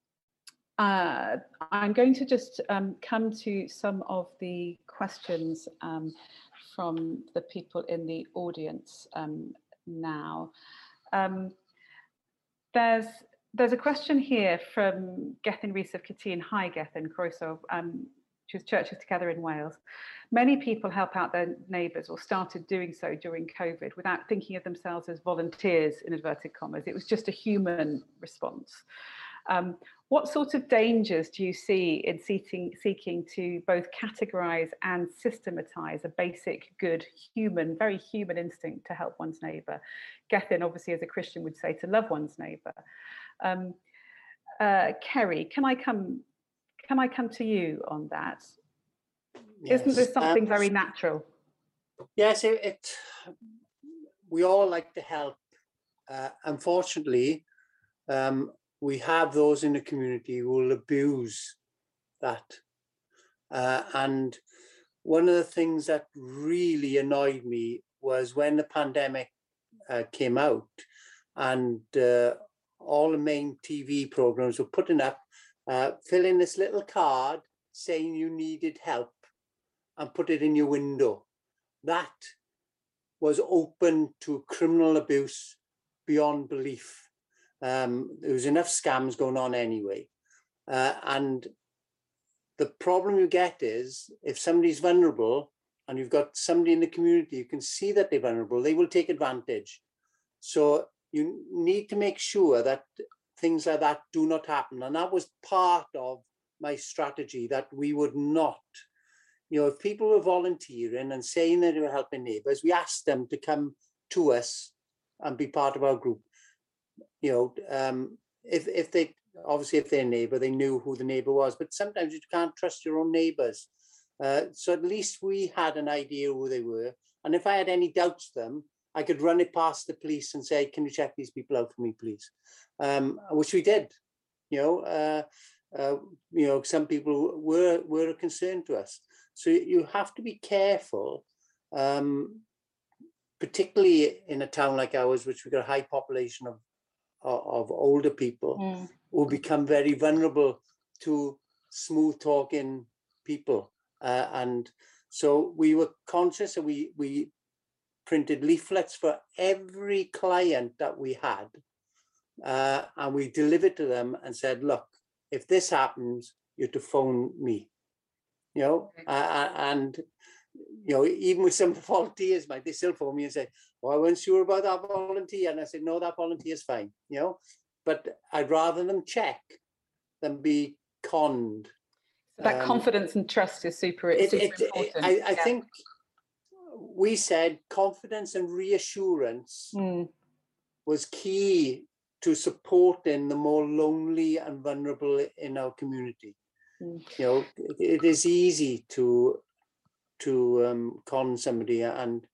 Speaker 1: uh, I'm going to just um, come to some of the questions um, from the people in the audience um, now. Um, there's there's a question here from Gethin Rhys of Cytun. Hi, Gethin, croeso, um, which is Churches Together in Wales. Many people help out their neighbours, or started doing so during COVID, without thinking of themselves as volunteers, in inverted commas. It was just a human response. Um, what sort of dangers do you see in seeking, seeking to both categorise and systematise a basic, good, human, very human instinct to help one's neighbour? Gethin, obviously, as a Christian, would say to love one's neighbour. Um, uh, Kerry, can I come? Can I come to you on that? Yes. Isn't this something um, very natural?
Speaker 4: Yes, it, it. We all like to help. Uh, unfortunately, um, we have those in the community who will abuse that. Uh, and one of the things that really annoyed me was when the pandemic uh, came out, and uh, all the main T V programs were putting up, uh, fill in this little card saying you needed help and put it in your window. That was open to criminal abuse beyond belief. Um, there was enough scams going on anyway. Uh, and the problem you get is if somebody's vulnerable and you've got somebody in the community, you can see that they're vulnerable, they will take advantage. So you need to make sure that things like that do not happen. And that was part of my strategy, that we would not, you know, if people were volunteering and saying that they were helping neighbours, we asked them to come to us and be part of our group. You know, um, if, if they, obviously if they're a neighbour, they knew who the neighbour was, but sometimes you can't trust your own neighbours. Uh, so at least we had an idea who they were. And if I had any doubts them, I could run it past the police and say, can you check these people out for me, please? Um, which we did. You know, uh, uh, you know, some people were, were a concern to us. So you have to be careful, um, particularly in a town like ours, which we've got a high population of, of, of older people mm. who become very vulnerable to smooth talking people. Uh, and so we were conscious, and we, we printed leaflets for every client that we had. Uh, and we delivered to them and said, look, if this happens, you're to phone me. You know, uh, and, you know, even with some volunteers, like, they still phone me and say, oh, I wasn't sure about that volunteer. And I said, no, that volunteer is fine, you know, but I'd rather them check than be conned.
Speaker 1: That um, confidence and trust is super, it, super it, important.
Speaker 4: I, I
Speaker 1: yeah.
Speaker 4: think we said confidence and reassurance mm. was key to supporting the more lonely and vulnerable in our community. Mm. You know, it, it is easy to to um, con somebody, and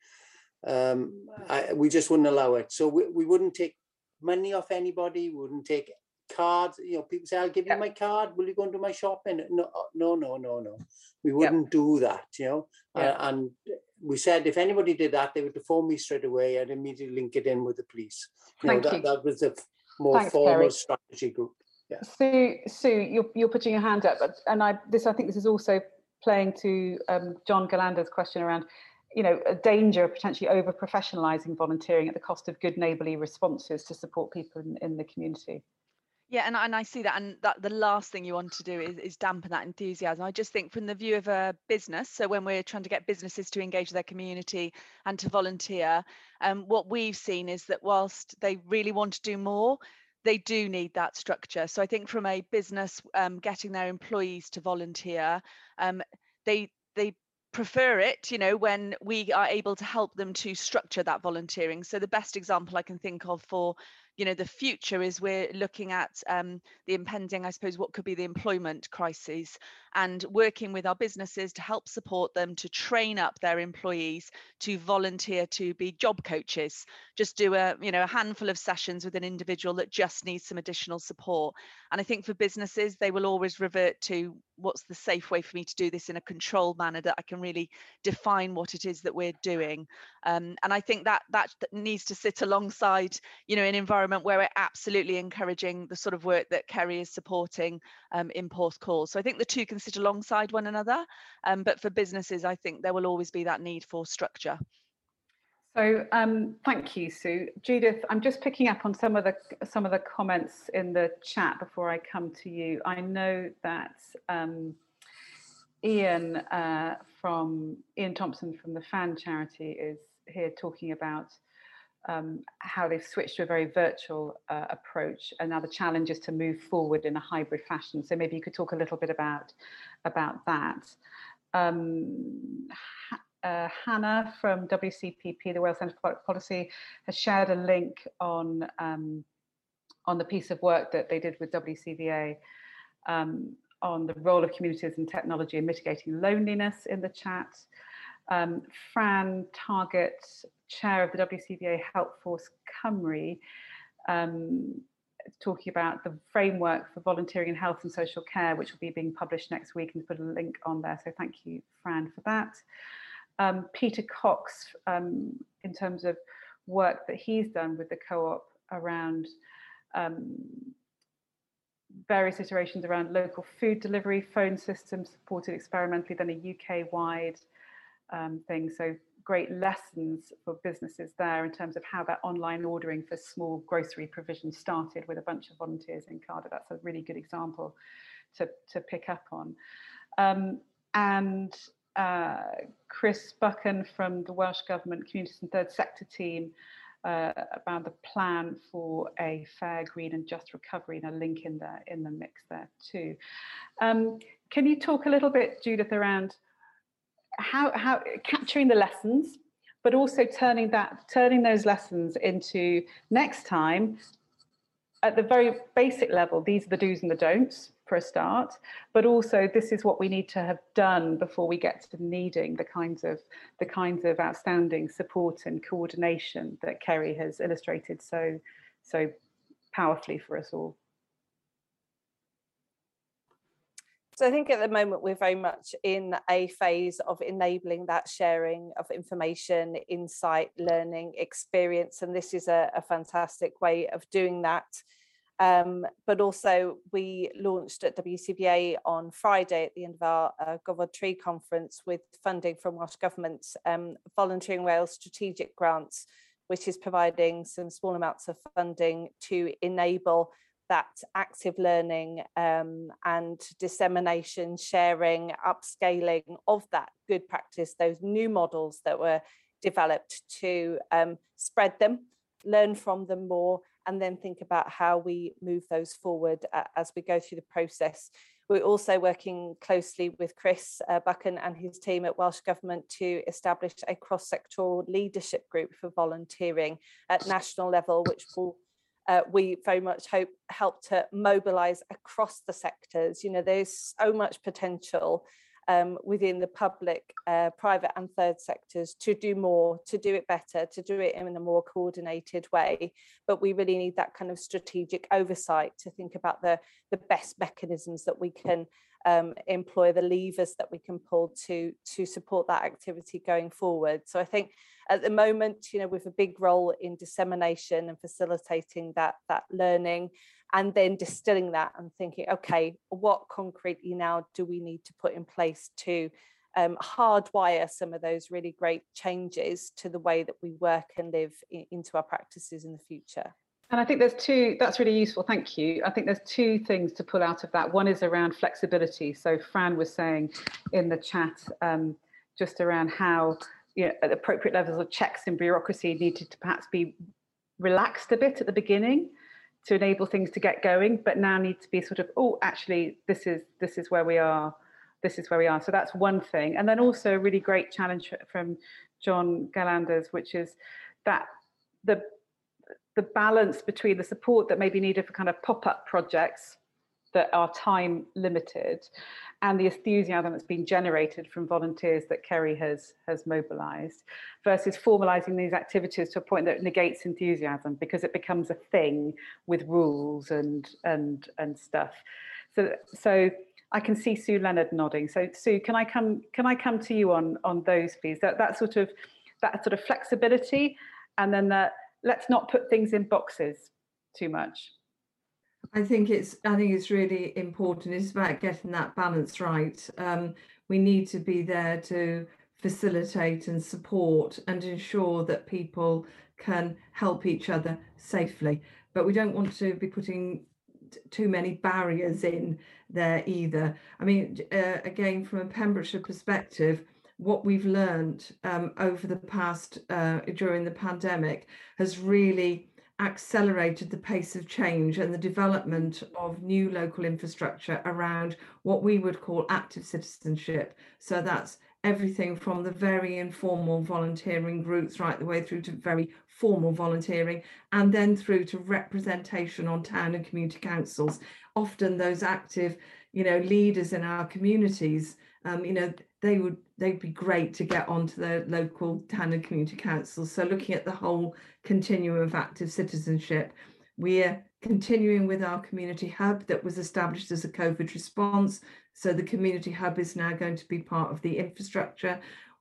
Speaker 4: um, I, we just wouldn't allow it. So we, we wouldn't take money off anybody. We wouldn't take cards. You know, people say, "I'll give you yeah. my card. Will you go and do my shopping?" No, no, no, no, no. We wouldn't yeah. do that. You know, yeah. uh, and we said if anybody did that, they would phone me straight away. I'd immediately link it in with the police. You
Speaker 1: Thank
Speaker 4: know, that,
Speaker 1: you.
Speaker 4: that was a more
Speaker 1: Thanks,
Speaker 4: formal
Speaker 1: Kerry.
Speaker 4: strategy group. Yeah.
Speaker 1: Sue, Sue, you're you're putting your hand up, and I this I think this is also playing to um, John Galander's question around, you know, a danger of potentially over professionalising volunteering at the cost of good neighbourly responses to support people in, in the community.
Speaker 5: Yeah, and, and I see that, and that the last thing you want to do is, is dampen that enthusiasm. I just think from the view of a business, so when we're trying to get businesses to engage their community and to volunteer, um, what we've seen is that whilst they really want to do more, they do need that structure. So I think from a business um, getting their employees to volunteer, um, they they prefer it, you know, when we are able to help them to structure that volunteering. So the best example I can think of for, you know, the future is we're looking at um, the impending, I suppose, what could be the employment crisis, and working with our businesses to help support them to train up their employees to volunteer to be job coaches. Just do a, you know, a handful of sessions with an individual that just needs some additional support. And I think for businesses, they will always revert to what's the safe way for me to do this in a controlled manner that I can really define what it is that we're doing. Um, and I think that that needs to sit alongside, you know, an environment where we're absolutely encouraging the sort of work that Kerry is supporting um, in Porthcawl. So I think the two can sit alongside one another. Um, but for businesses, I think there will always be that need for structure.
Speaker 1: So um, thank you, Sue. Judith, I'm just picking up on some of the some of the comments in the chat before I come to you. I know that um, Ian uh, from Ian Thompson from the Fan Charity is here talking about um, how they've switched to a very virtual uh, approach, and now the challenge is to move forward in a hybrid fashion. So maybe you could talk a little bit about about that. Um, Uh, Hannah from W C P P, the Wales Centre for Public Policy, has shared a link on um, on the piece of work that they did with W C V A um, on the role of communities and technology in mitigating loneliness in the chat. Um, Fran Target, chair of the W C V A Help Force Cymru, um, talking about the framework for volunteering in health and social care, which will be being published next week, and put a link on there. So thank you, Fran, for that. Um, Peter Cox, um, in terms of work that he's done with the co-op around um, various iterations around local food delivery, phone systems supported experimentally, then a U K-wide um, thing. So great lessons for businesses there in terms of how that online ordering for small grocery provision started with a bunch of volunteers in Cardiff. That's a really good example to, to pick up on. Um, and uh, Chris Buchan from the Welsh Government Communities and Third Sector team uh, about the plan for a fair, green and just recovery, and a link in the, in the mix there too. Um, can you talk a little bit, Judith, around how, how capturing the lessons, but also turning that, turning those lessons into next time, at the very basic level, these are the do's and the don'ts for a start, but also this is what we need to have done before we get to needing the kinds of the kinds of outstanding support and coordination that Kerry has illustrated so so powerfully for us all.
Speaker 2: So I think at the moment we're very much in a phase of enabling that sharing of information, insight, learning, experience, and this is a, a fantastic way of doing that. Um, but also we launched at W C V A on Friday at the end of our uh, Gofod Tree conference with funding from Welsh Government, um, Volunteering Wales Strategic Grants, which is providing some small amounts of funding to enable that active learning um, and dissemination, sharing, upscaling of that good practice, those new models that were developed to um, spread them, learn from them more, and then think about how we move those forward uh, as we go through the process. We're also working closely with Chris uh, Buchan and his team at Welsh Government to establish a cross-sectoral leadership group for volunteering at national level, which will Uh, we very much hope help to mobilise across the sectors. You know, there's so much potential um, within the public, uh, private and third sectors to do more, to do it better, to do it in a more coordinated way. But we really need that kind of strategic oversight to think about the, the best mechanisms that we can um, employ, the levers that we can pull to, to support that activity going forward. So I think at the moment, you know, with a big role in dissemination and facilitating that, that learning, and then distilling that and thinking, okay, what concretely now do we need to put in place to um, hardwire some of those really great changes to the way that we work and live in, into our practices in the future.
Speaker 1: And I think there's two, that's really useful, thank you. I think there's two things to pull out of that. One is around flexibility. So Fran was saying in the chat um, just around how, you know, at appropriate levels of checks and bureaucracy needed to perhaps be relaxed a bit at the beginning to enable things to get going, but now need to be sort of, oh, actually, this is this is where we are, this is where we are. So that's one thing. And then also a really great challenge from John Galanders, which is that the the balance between the support that may be needed for kind of pop-up projects that are time limited and the enthusiasm that's been generated from volunteers that Kerry has, has mobilised versus formalising these activities to a point that negates enthusiasm because it becomes a thing with rules and, and, and stuff. So, so I can see Sue Leonard nodding. So Sue, can I come, can I come to you on, on those, please? That, that, sort of, that sort of flexibility, and then that let's not put things in boxes too much.
Speaker 3: I think it's I think it's really important. It's about getting that balance right. Um, we need to be there to facilitate and support and ensure that people can help each other safely. But we don't want to be putting too many barriers in there either. I mean, uh, again, from a Pembrokeshire perspective, what we've learned um, over the past, uh, during the pandemic, has really accelerated the pace of change and the development of new local infrastructure around what we would call active citizenship. So that's everything from the very informal volunteering groups right the way through to very formal volunteering, and then through to representation on town and community councils. Often those active, you know, leaders in our communities, um, you know, they would they'd be great to get onto the local town and community councils. So looking at the whole continuum of active citizenship, we're continuing with our community hub that was established as a COVID response. So the community hub is now going to be part of the infrastructure.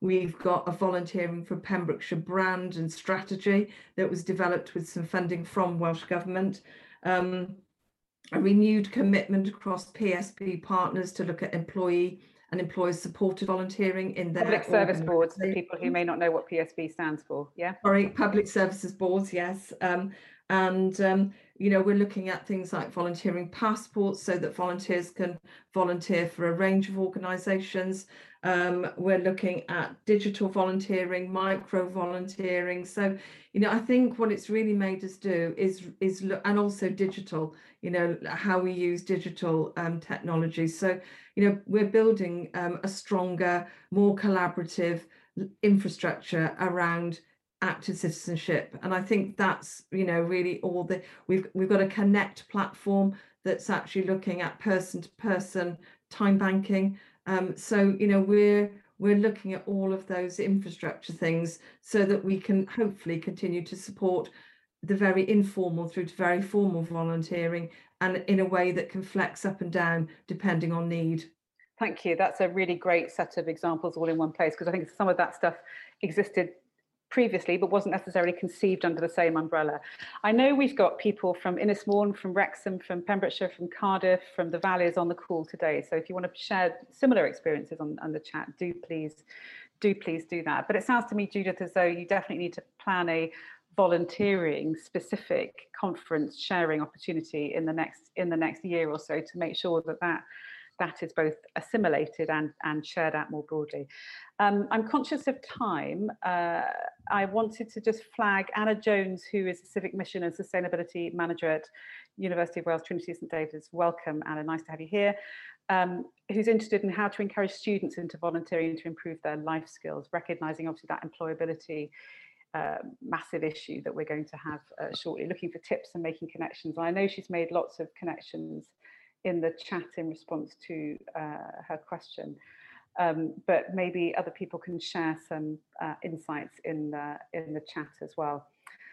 Speaker 3: We've got a Volunteering for Pembrokeshire brand and strategy that was developed with some funding from Welsh Government. Um, a renewed commitment across P S B partners to look at employee and employer supported volunteering in their
Speaker 1: Public service boards, for
Speaker 3: organisation.
Speaker 1: people who may not know what P S B stands for, yeah?
Speaker 3: Sorry, public services boards, yes. Um, and, um, you know, we're looking at things like volunteering passports so that volunteers can volunteer for a range of organisations. Um, we're looking at digital volunteering, micro volunteering. So, you know, I think what it's really made us do is, is look, and also digital, you know, how we use digital um, technology. So, you know, we're building um, a stronger, more collaborative infrastructure around active citizenship, and I think that's, you know, really all the we've we've got a Connect platform that's actually looking at person to person time banking. Um, so you know we're we're looking at all of those infrastructure things so that we can hopefully continue to support the very informal through to very formal volunteering, and in a way that can flex up and down depending on need.
Speaker 1: Thank you. That's a really great set of examples all in one place, because I think some of that stuff existed previously but wasn't necessarily conceived under the same umbrella. I know we've got people from Innismore, from Wrexham, from Pembrokeshire, from Cardiff, from the Valleys on the call today. So if you want to share similar experiences on, on the chat, do please, do please do that. But it sounds to me, Judith, as though you definitely need to plan a volunteering specific conference sharing opportunity in the next in the next year or so to make sure that that that is both assimilated and, and shared out more broadly. Um, I'm conscious of time. Uh, I wanted to just flag Anna Jones, who is the Civic Mission and Sustainability Manager at University of Wales Trinity St David's. Welcome, Anna, nice to have you here. Um, who's interested in how to encourage students into volunteering to improve their life skills, recognising obviously that employability uh, massive issue that we're going to have uh, shortly, looking for tips and making connections. And I know she's made lots of connections in the chat in response to uh, her question, um, but maybe other people can share some uh, insights in the, in the chat as well.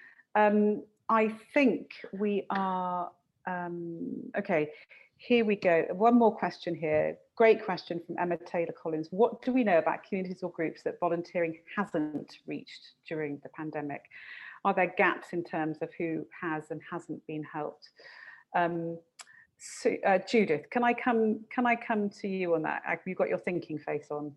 Speaker 1: Um, I think we are, um, okay, here we go. One more question here. Great question from Emma Taylor Collins. What do we know about communities or groups that volunteering hasn't reached during the pandemic? Are there gaps in terms of who has and hasn't been helped? Um, So, uh, Judith, can I come? Can I come to you on that? You've got your thinking face on.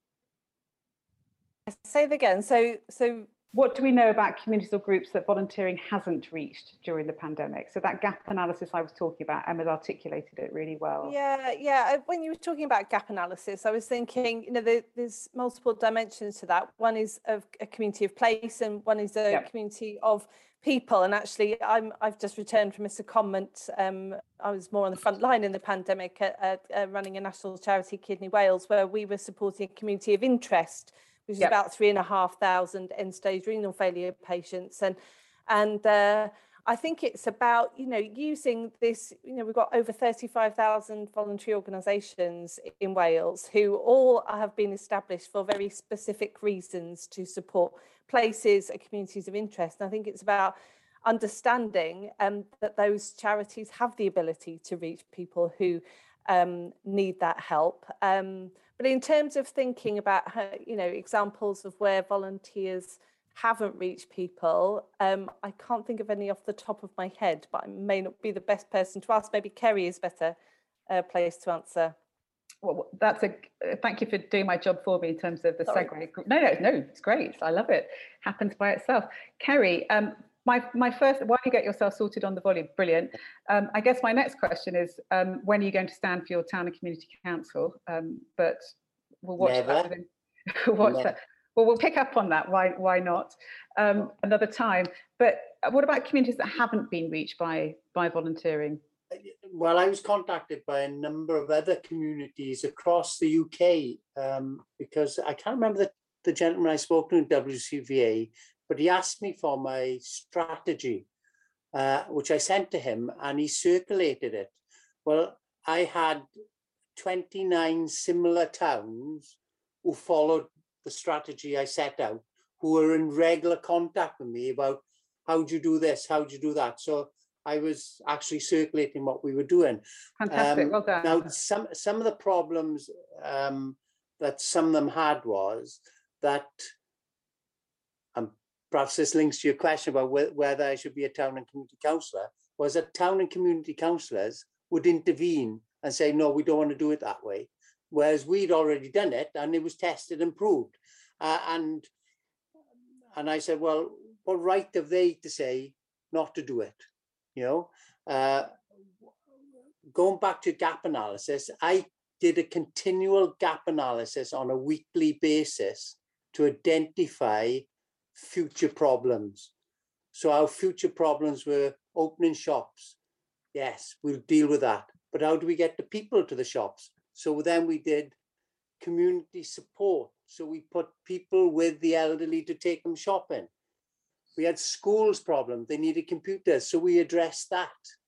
Speaker 2: Say it again. So, so
Speaker 1: what do we know about communities or groups that volunteering hasn't reached during the pandemic? So that gap analysis I was talking about, Emma's articulated it really well.
Speaker 2: Yeah, yeah. When you were talking about gap analysis, I was thinking, you know, there, there's multiple dimensions to that. One is of a community of place, and one is a yep. community of people. And actually, I'm I've just returned from a secondment. Um, I was more on the front line in the pandemic, at, at, uh, running a national charity, Kidney Wales, where we were supporting a community of interest, which is yep. about three and a half thousand end-stage renal failure patients. And and uh, I think it's about, you know, using this, you know, we've got over thirty-five thousand voluntary organisations in Wales who all have been established for very specific reasons to support places and communities of interest. And I think it's about understanding um, that those charities have the ability to reach people who um, need that help. Um, but in terms of thinking about, how, you know, examples of where volunteers haven't reached people, um, I can't think of any off the top of my head, but I may not be the best person to ask. Maybe Kerry is better uh, placed to answer.
Speaker 1: Well, that's a uh, thank you for doing my job for me in terms of the
Speaker 2: Sorry.
Speaker 1: segue. No, no, no, it's great. I love it. Happens by itself. Kerry, um, my my first. While you get yourself sorted on the volume, brilliant. Um, I guess my next question is, um, when are you going to stand for your town and community council? Um, but we'll watch
Speaker 4: Never.
Speaker 1: that. Within, watch
Speaker 4: Never.
Speaker 1: that. Well, we'll pick up on that. Why why not? Um, another time. But what about communities that haven't been reached by by volunteering?
Speaker 4: Well, I was contacted by a number of other communities across the U K um, because I can't remember the, the gentleman I spoke to in W C V A, but he asked me for my strategy, uh, which I sent to him, and he circulated it. Well, I had twenty-nine similar towns who followed the strategy I set out, who were in regular contact with me about how do you do this, how do you do that. So I was actually circulating what we were doing.
Speaker 1: Fantastic,
Speaker 4: um,
Speaker 1: well done.
Speaker 4: Now, some some of the problems um, that some of them had was that, and perhaps this links to your question about wh whether I should be a town and community councillor, was that town and community councillors would intervene and say, no, we don't want to do it that way. Whereas we'd already done it and it was tested and proved. Uh, and, and I said, well, what right have they to say not to do it? You know, uh, going back to gap analysis, I did a continual gap analysis on a weekly basis to identify future problems. So our future problems were opening shops. Yes, we'll deal with that. But how do we get the people to the shops? So then we did community support. So we put people with the elderly to take them shopping. We had schools problem. They needed computers. So we addressed that.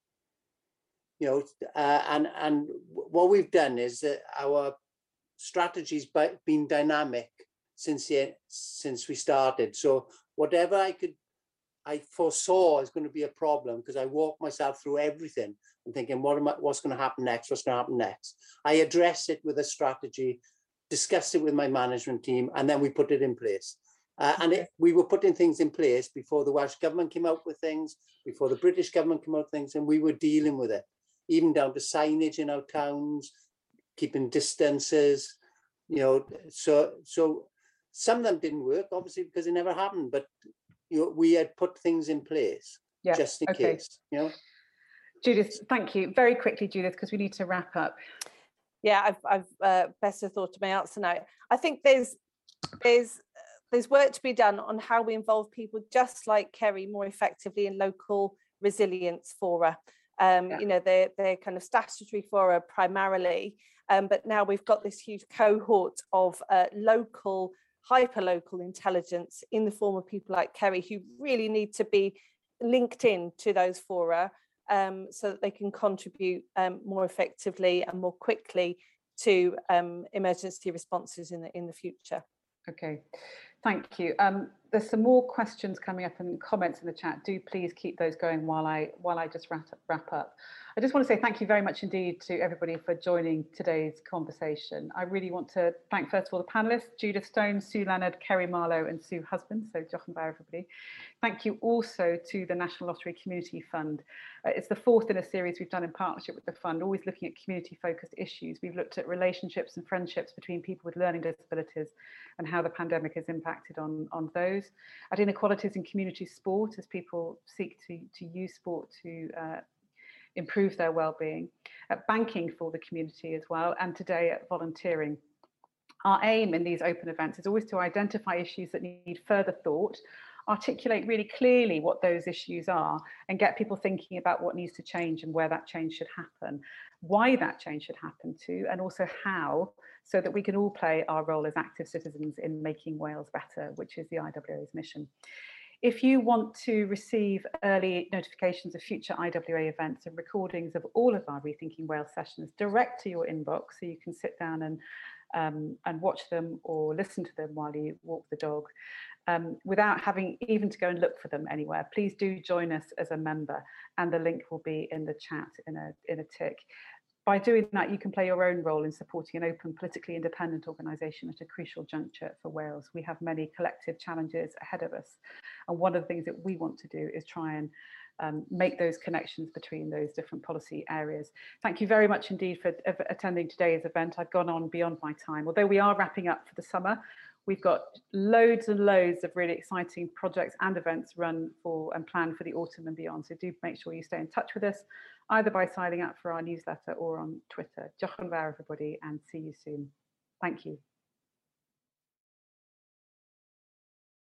Speaker 4: You know, uh, and, and what we've done is that our strategy's been dynamic since, the, since we started. So whatever I could, I foresaw is going to be a problem because I walked myself through everything and thinking, what am I, what's going to happen next? What's going to happen next? I address it with a strategy, discuss it with my management team, and then we put it in place. Uh, and it, we were putting things in place before the Welsh government came out with things, before the British government came out with things, and we were dealing with it, even down to signage in our towns, keeping distances, you know. So, so some of them didn't work, obviously, because it never happened, but you know, we had put things in place, yeah, just in okay. case, you know.
Speaker 1: Judith, thank you. Very quickly, Judith, because we need to wrap up.
Speaker 2: Yeah, I've, I've uh, better thought of my answer now. I think there's there's there's work to be done on how we involve people just like Kerry more effectively in local resilience fora. Um, yeah. You know, they're they're kind of statutory fora primarily, um, but now we've got this huge cohort of uh, local, hyper-local intelligence in the form of people like Kerry who really need to be linked in to those fora um, so that they can contribute um, more effectively and more quickly to um, emergency responses in the in the future.
Speaker 1: Okay, thank you. Um, there's some more questions coming up and comments in the chat. Do please keep those going while I while I just wrap up, wrap up. I just want to say thank you very much indeed to everybody for joining today's conversation. I really want to thank first of all the panelists, Judith Stone, Sue Leonard, Kerry Marlowe and Sue Husband, so Jochen Bauer everybody. Thank you also to the National Lottery Community Fund. Uh, it's the fourth in a series we've done in partnership with the fund, always looking at community focused issues. We've looked at relationships and friendships between people with learning disabilities and how the pandemic has impacted on, on those. At inequalities in community sport as people seek to, to use sport to uh, improve their well-being, at banking for the community as well, and today at volunteering. Our aim in these open events is always to identify issues that need further thought, articulate really clearly what those issues are, and get people thinking about what needs to change and where that change should happen, why that change should happen to, and also how, so that we can all play our role as active citizens in making Wales better, which is the I W A's mission. If you want to receive early notifications of future I W A events and recordings of all of our Rethinking Wales sessions direct to your inbox, so you can sit down and, um, and watch them or listen to them while you walk the dog, um, without having even to go and look for them anywhere, please do join us as a member, and the link will be in the chat in a, in a tick. By doing that, you can play your own role in supporting an open, politically independent organisation at a crucial juncture for Wales. We have many collective challenges ahead of us. And one of the things that we want to do is try and um, make those connections between those different policy areas. Thank you very much indeed for uh, attending today's event. I've gone on beyond my time. Although we are wrapping up for the summer, we've got loads and loads of really exciting projects and events run for and planned for the autumn and beyond. So do make sure you stay in touch with us, either by signing up for our newsletter or on Twitter. Diolch yn fawr, everybody, and see you soon. Thank you.